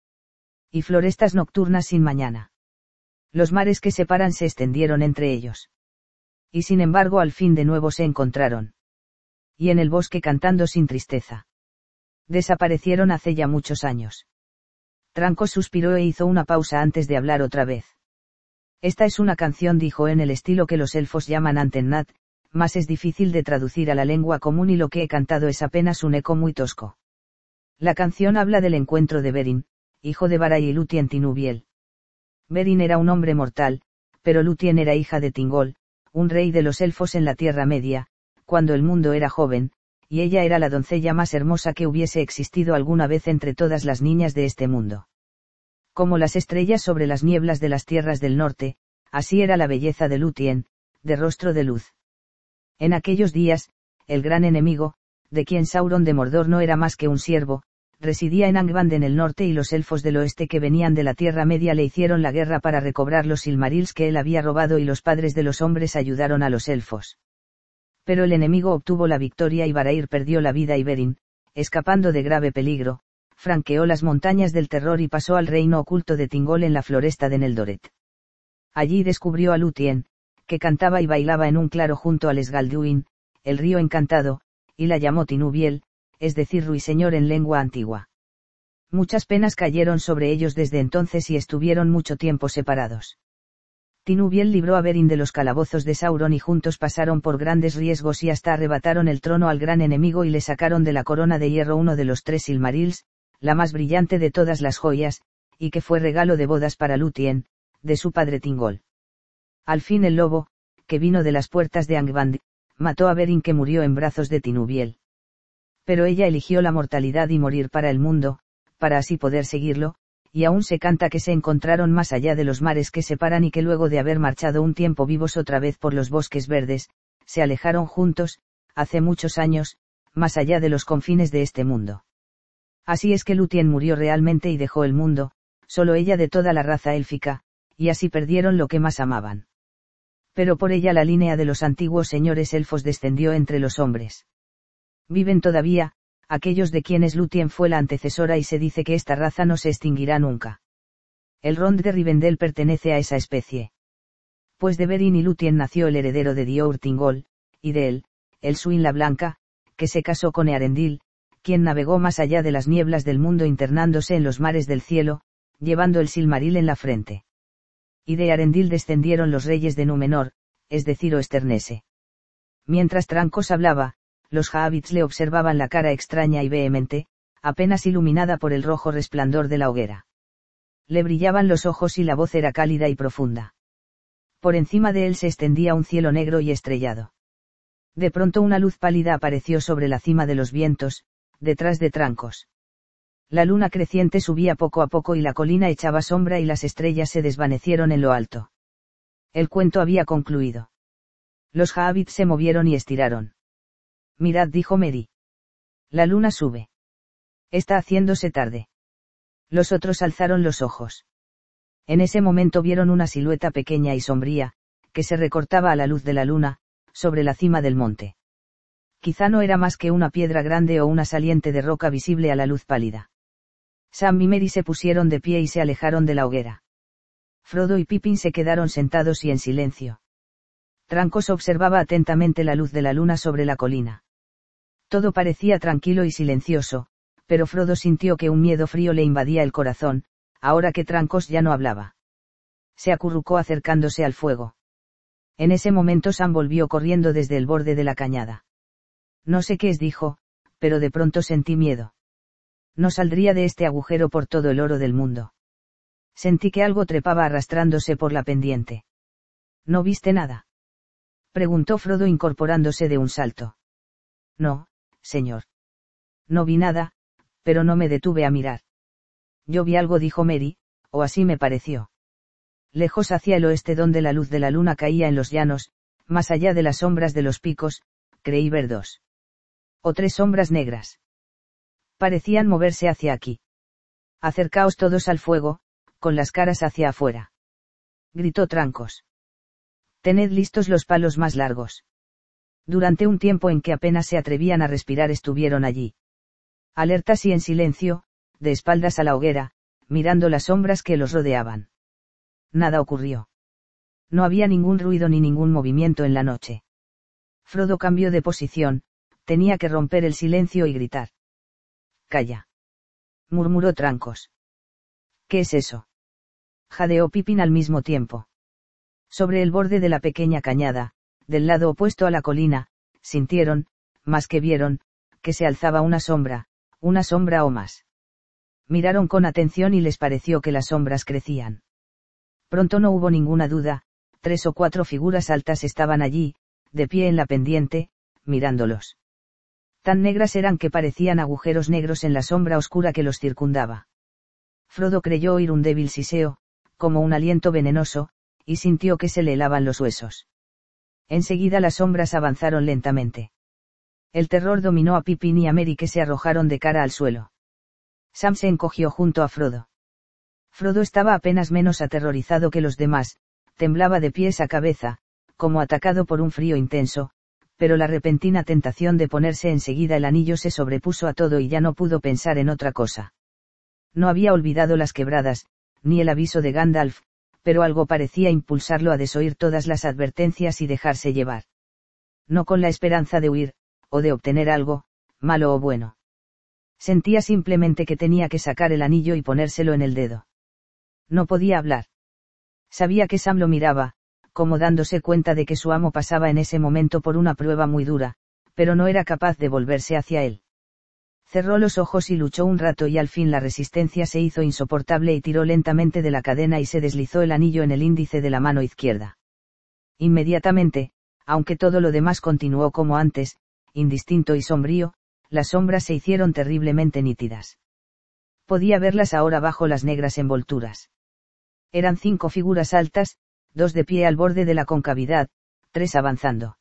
Speaker 1: Y florestas nocturnas sin mañana. Los mares que separan se extendieron entre ellos. Y sin embargo al fin de nuevo se encontraron. Y en el bosque cantando sin tristeza. Desaparecieron hace ya muchos años. Tranco suspiró e hizo una pausa antes de hablar otra vez. Esta es una canción, dijo en el estilo que los elfos llaman Antennat, mas es difícil de traducir a la lengua común y lo que he cantado es apenas un eco muy tosco. La canción habla del encuentro de Beren, hijo de Barai y Lúthien Tinubiel. Beren era un hombre mortal, pero Lúthien era hija de Thingol, un rey de los elfos en la Tierra Media, cuando el mundo era joven, y ella era la doncella más hermosa que hubiese existido alguna vez entre todas las niñas de este mundo. Como las estrellas sobre las nieblas de las tierras del norte, así era la belleza de Lúthien, de rostro de luz. En aquellos días, el gran enemigo, de quien Sauron de Mordor no era más que un siervo, residía en Angband en el norte y los elfos del oeste que venían de la Tierra Media le hicieron la guerra para recobrar los Silmarils que él había robado y los padres de los hombres ayudaron a los elfos. Pero el enemigo obtuvo la victoria y Barair perdió la vida y Beren, escapando de grave peligro, franqueó las montañas del terror y pasó al reino oculto de Thingol en la floresta de Neldoret. Allí descubrió a Lúthien, que cantaba y bailaba en un claro junto al Esgalduin, el río encantado, y la llamó Tinubiel, es decir ruiseñor en lengua antigua. Muchas penas cayeron sobre ellos desde entonces y estuvieron mucho tiempo separados. Tinubiel libró a Beren de los calabozos de Sauron y juntos pasaron por grandes riesgos y hasta arrebataron el trono al gran enemigo y le sacaron de la corona de hierro uno de los tres Silmarils, la más brillante de todas las joyas, y que fue regalo de bodas para Lúthien, de su padre Thingol. Al fin el lobo, que vino de las puertas de Angband, mató a Beren que murió en brazos de Tinubiel. Pero ella eligió la mortalidad y morir para el mundo, para así poder seguirlo, y aún se canta que se encontraron más allá de los mares que separan y que luego de haber marchado un tiempo vivos otra vez por los bosques verdes, se alejaron juntos, hace muchos años, más allá de los confines de este mundo. Así es que Lúthien murió realmente y dejó el mundo, solo ella de toda la raza élfica, y así perdieron lo que más amaban. Pero por ella la línea de los antiguos señores elfos descendió entre los hombres. Viven todavía, aquellos de quienes Lúthien fue la antecesora y se dice que esta raza no se extinguirá nunca. El Rond de Rivendell pertenece a esa especie. Pues de Beren y Lúthien nació el heredero de Dior Thingol, y de él, el Suin la Blanca, que se casó con Earendil, quien navegó más allá de las nieblas del mundo internándose en los mares del cielo, llevando el Silmaril en la frente. Y de Earendil descendieron los reyes de Númenor, es decir Oesternese. Mientras Trancos hablaba, los Haabits le observaban la cara extraña y vehemente, apenas iluminada por el rojo resplandor de la hoguera. Le brillaban los ojos y la voz era cálida y profunda. Por encima de él se extendía un cielo negro y estrellado. De pronto una luz pálida apareció sobre la cima de los vientos, detrás de Trancos. La luna creciente subía poco a poco y la colina echaba sombra y las estrellas se desvanecieron en lo alto. El cuento había concluido. Los Haabits se movieron y estiraron. Mirad, dijo Mary. La luna sube. Está haciéndose tarde. Los otros alzaron los ojos. En ese momento vieron una silueta pequeña y sombría, que se recortaba a la luz de la luna, sobre la cima del monte. Quizá no era más que una piedra grande o una saliente de roca visible a la luz pálida. Sam y Mary se pusieron de pie y se alejaron de la hoguera. Frodo y Pippin se quedaron sentados y en silencio. Trancos observaba atentamente la luz de la luna sobre la colina. Todo parecía tranquilo y silencioso, pero Frodo sintió que un miedo frío le invadía el corazón, ahora que Trancos ya no hablaba. Se acurrucó acercándose al fuego. En ese momento Sam volvió corriendo desde el borde de la cañada. No sé qué es, dijo, pero de pronto sentí miedo. No saldría de este agujero por todo el oro del mundo. Sentí que algo trepaba arrastrándose por la pendiente. ¿No viste nada?, preguntó Frodo incorporándose de un salto. No, señor. No vi nada, pero no me detuve a mirar. Yo vi algo, dijo Mary, o así me pareció. Lejos hacia el oeste donde la luz de la luna caía en los llanos, más allá de las sombras de los picos, creí ver dos o tres sombras negras. Parecían moverse hacia aquí. Acercaos todos al fuego, con las caras hacia afuera. Gritó Trancos. Tened listos los palos más largos. Durante un tiempo en que apenas se atrevían a respirar estuvieron allí. Alertas y en silencio, de espaldas a la hoguera, mirando las sombras que los rodeaban. Nada ocurrió. No había ningún ruido ni ningún movimiento en la noche. Frodo cambió de posición, tenía que romper el silencio y gritar. Calla. Murmuró Trancos. ¿Qué es eso?, jadeó Pippin al mismo tiempo. Sobre el borde de la pequeña cañada, del lado opuesto a la colina, sintieron, más que vieron, que se alzaba una sombra, una sombra o más. Miraron con atención y les pareció que las sombras crecían. Pronto no hubo ninguna duda, tres o cuatro figuras altas estaban allí, de pie en la pendiente, mirándolos. Tan negras eran que parecían agujeros negros en la sombra oscura que los circundaba. Frodo creyó oír un débil siseo, como un aliento venenoso, y sintió que se le helaban los huesos. Enseguida las sombras avanzaron lentamente. El terror dominó a Pippin y a Merry, que se arrojaron de cara al suelo. Sam se encogió junto a Frodo. Frodo estaba apenas menos aterrorizado que los demás, temblaba de pies a cabeza, como atacado por un frío intenso, pero la repentina tentación de ponerse enseguida el anillo se sobrepuso a todo y ya no pudo pensar en otra cosa. No había olvidado las quebradas, ni el aviso de Gandalf, pero algo parecía impulsarlo a desoír todas las advertencias y dejarse llevar. No con la esperanza de huir, o de obtener algo, malo o bueno. Sentía simplemente que tenía que sacar el anillo y ponérselo en el dedo. No podía hablar. Sabía que Sam lo miraba, como dándose cuenta de que su amo pasaba en ese momento por una prueba muy dura, pero no era capaz de volverse hacia él. Cerró los ojos y luchó un rato y al fin la resistencia se hizo insoportable y tiró lentamente de la cadena y se deslizó el anillo en el índice de la mano izquierda. Inmediatamente, aunque todo lo demás continuó como antes, indistinto y sombrío, las sombras se hicieron terriblemente nítidas. Podía verlas ahora bajo las negras envolturas. Eran cinco figuras altas, dos de pie al borde de la concavidad, tres avanzando.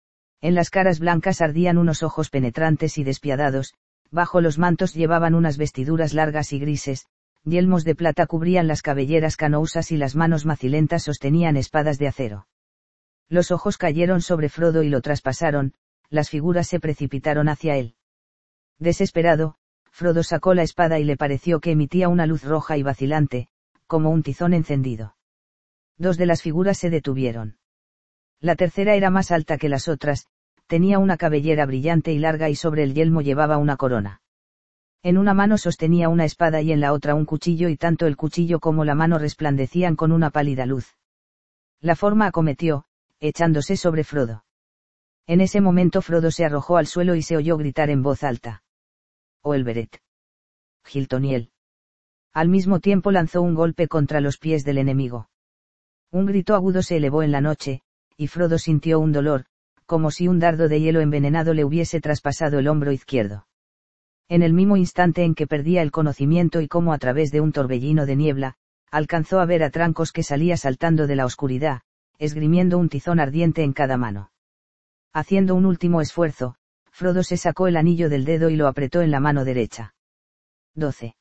Speaker 1: En las caras blancas ardían unos ojos penetrantes y despiadados, bajo los mantos llevaban unas vestiduras largas y grises, yelmos de plata cubrían las cabelleras canousas y las manos macilentas sostenían espadas de acero. Los ojos cayeron sobre Frodo y lo traspasaron, las figuras se precipitaron hacia él. Desesperado, Frodo sacó la espada y le pareció que emitía una luz roja y vacilante, como un tizón encendido. Dos de las figuras se detuvieron. La tercera era más alta que las otras, tenía una cabellera brillante y larga y sobre el yelmo llevaba una corona. En una mano sostenía una espada y en la otra un cuchillo y tanto el cuchillo como la mano resplandecían con una pálida luz. La forma acometió, echándose sobre Frodo. En ese momento Frodo se arrojó al suelo y se oyó gritar en voz alta: Oelberet. Giltoniel. Al mismo tiempo lanzó un golpe contra los pies del enemigo. Un grito agudo se elevó en la noche, y Frodo sintió un dolor, como si un dardo de hielo envenenado le hubiese traspasado el hombro izquierdo. En el mismo instante en que perdía el conocimiento y como a través de un torbellino de niebla, alcanzó a ver a Trancos que salía saltando de la oscuridad, esgrimiendo un tizón ardiente en cada mano. Haciendo un último esfuerzo, Frodo se sacó el anillo del dedo y lo apretó en la mano derecha. doce.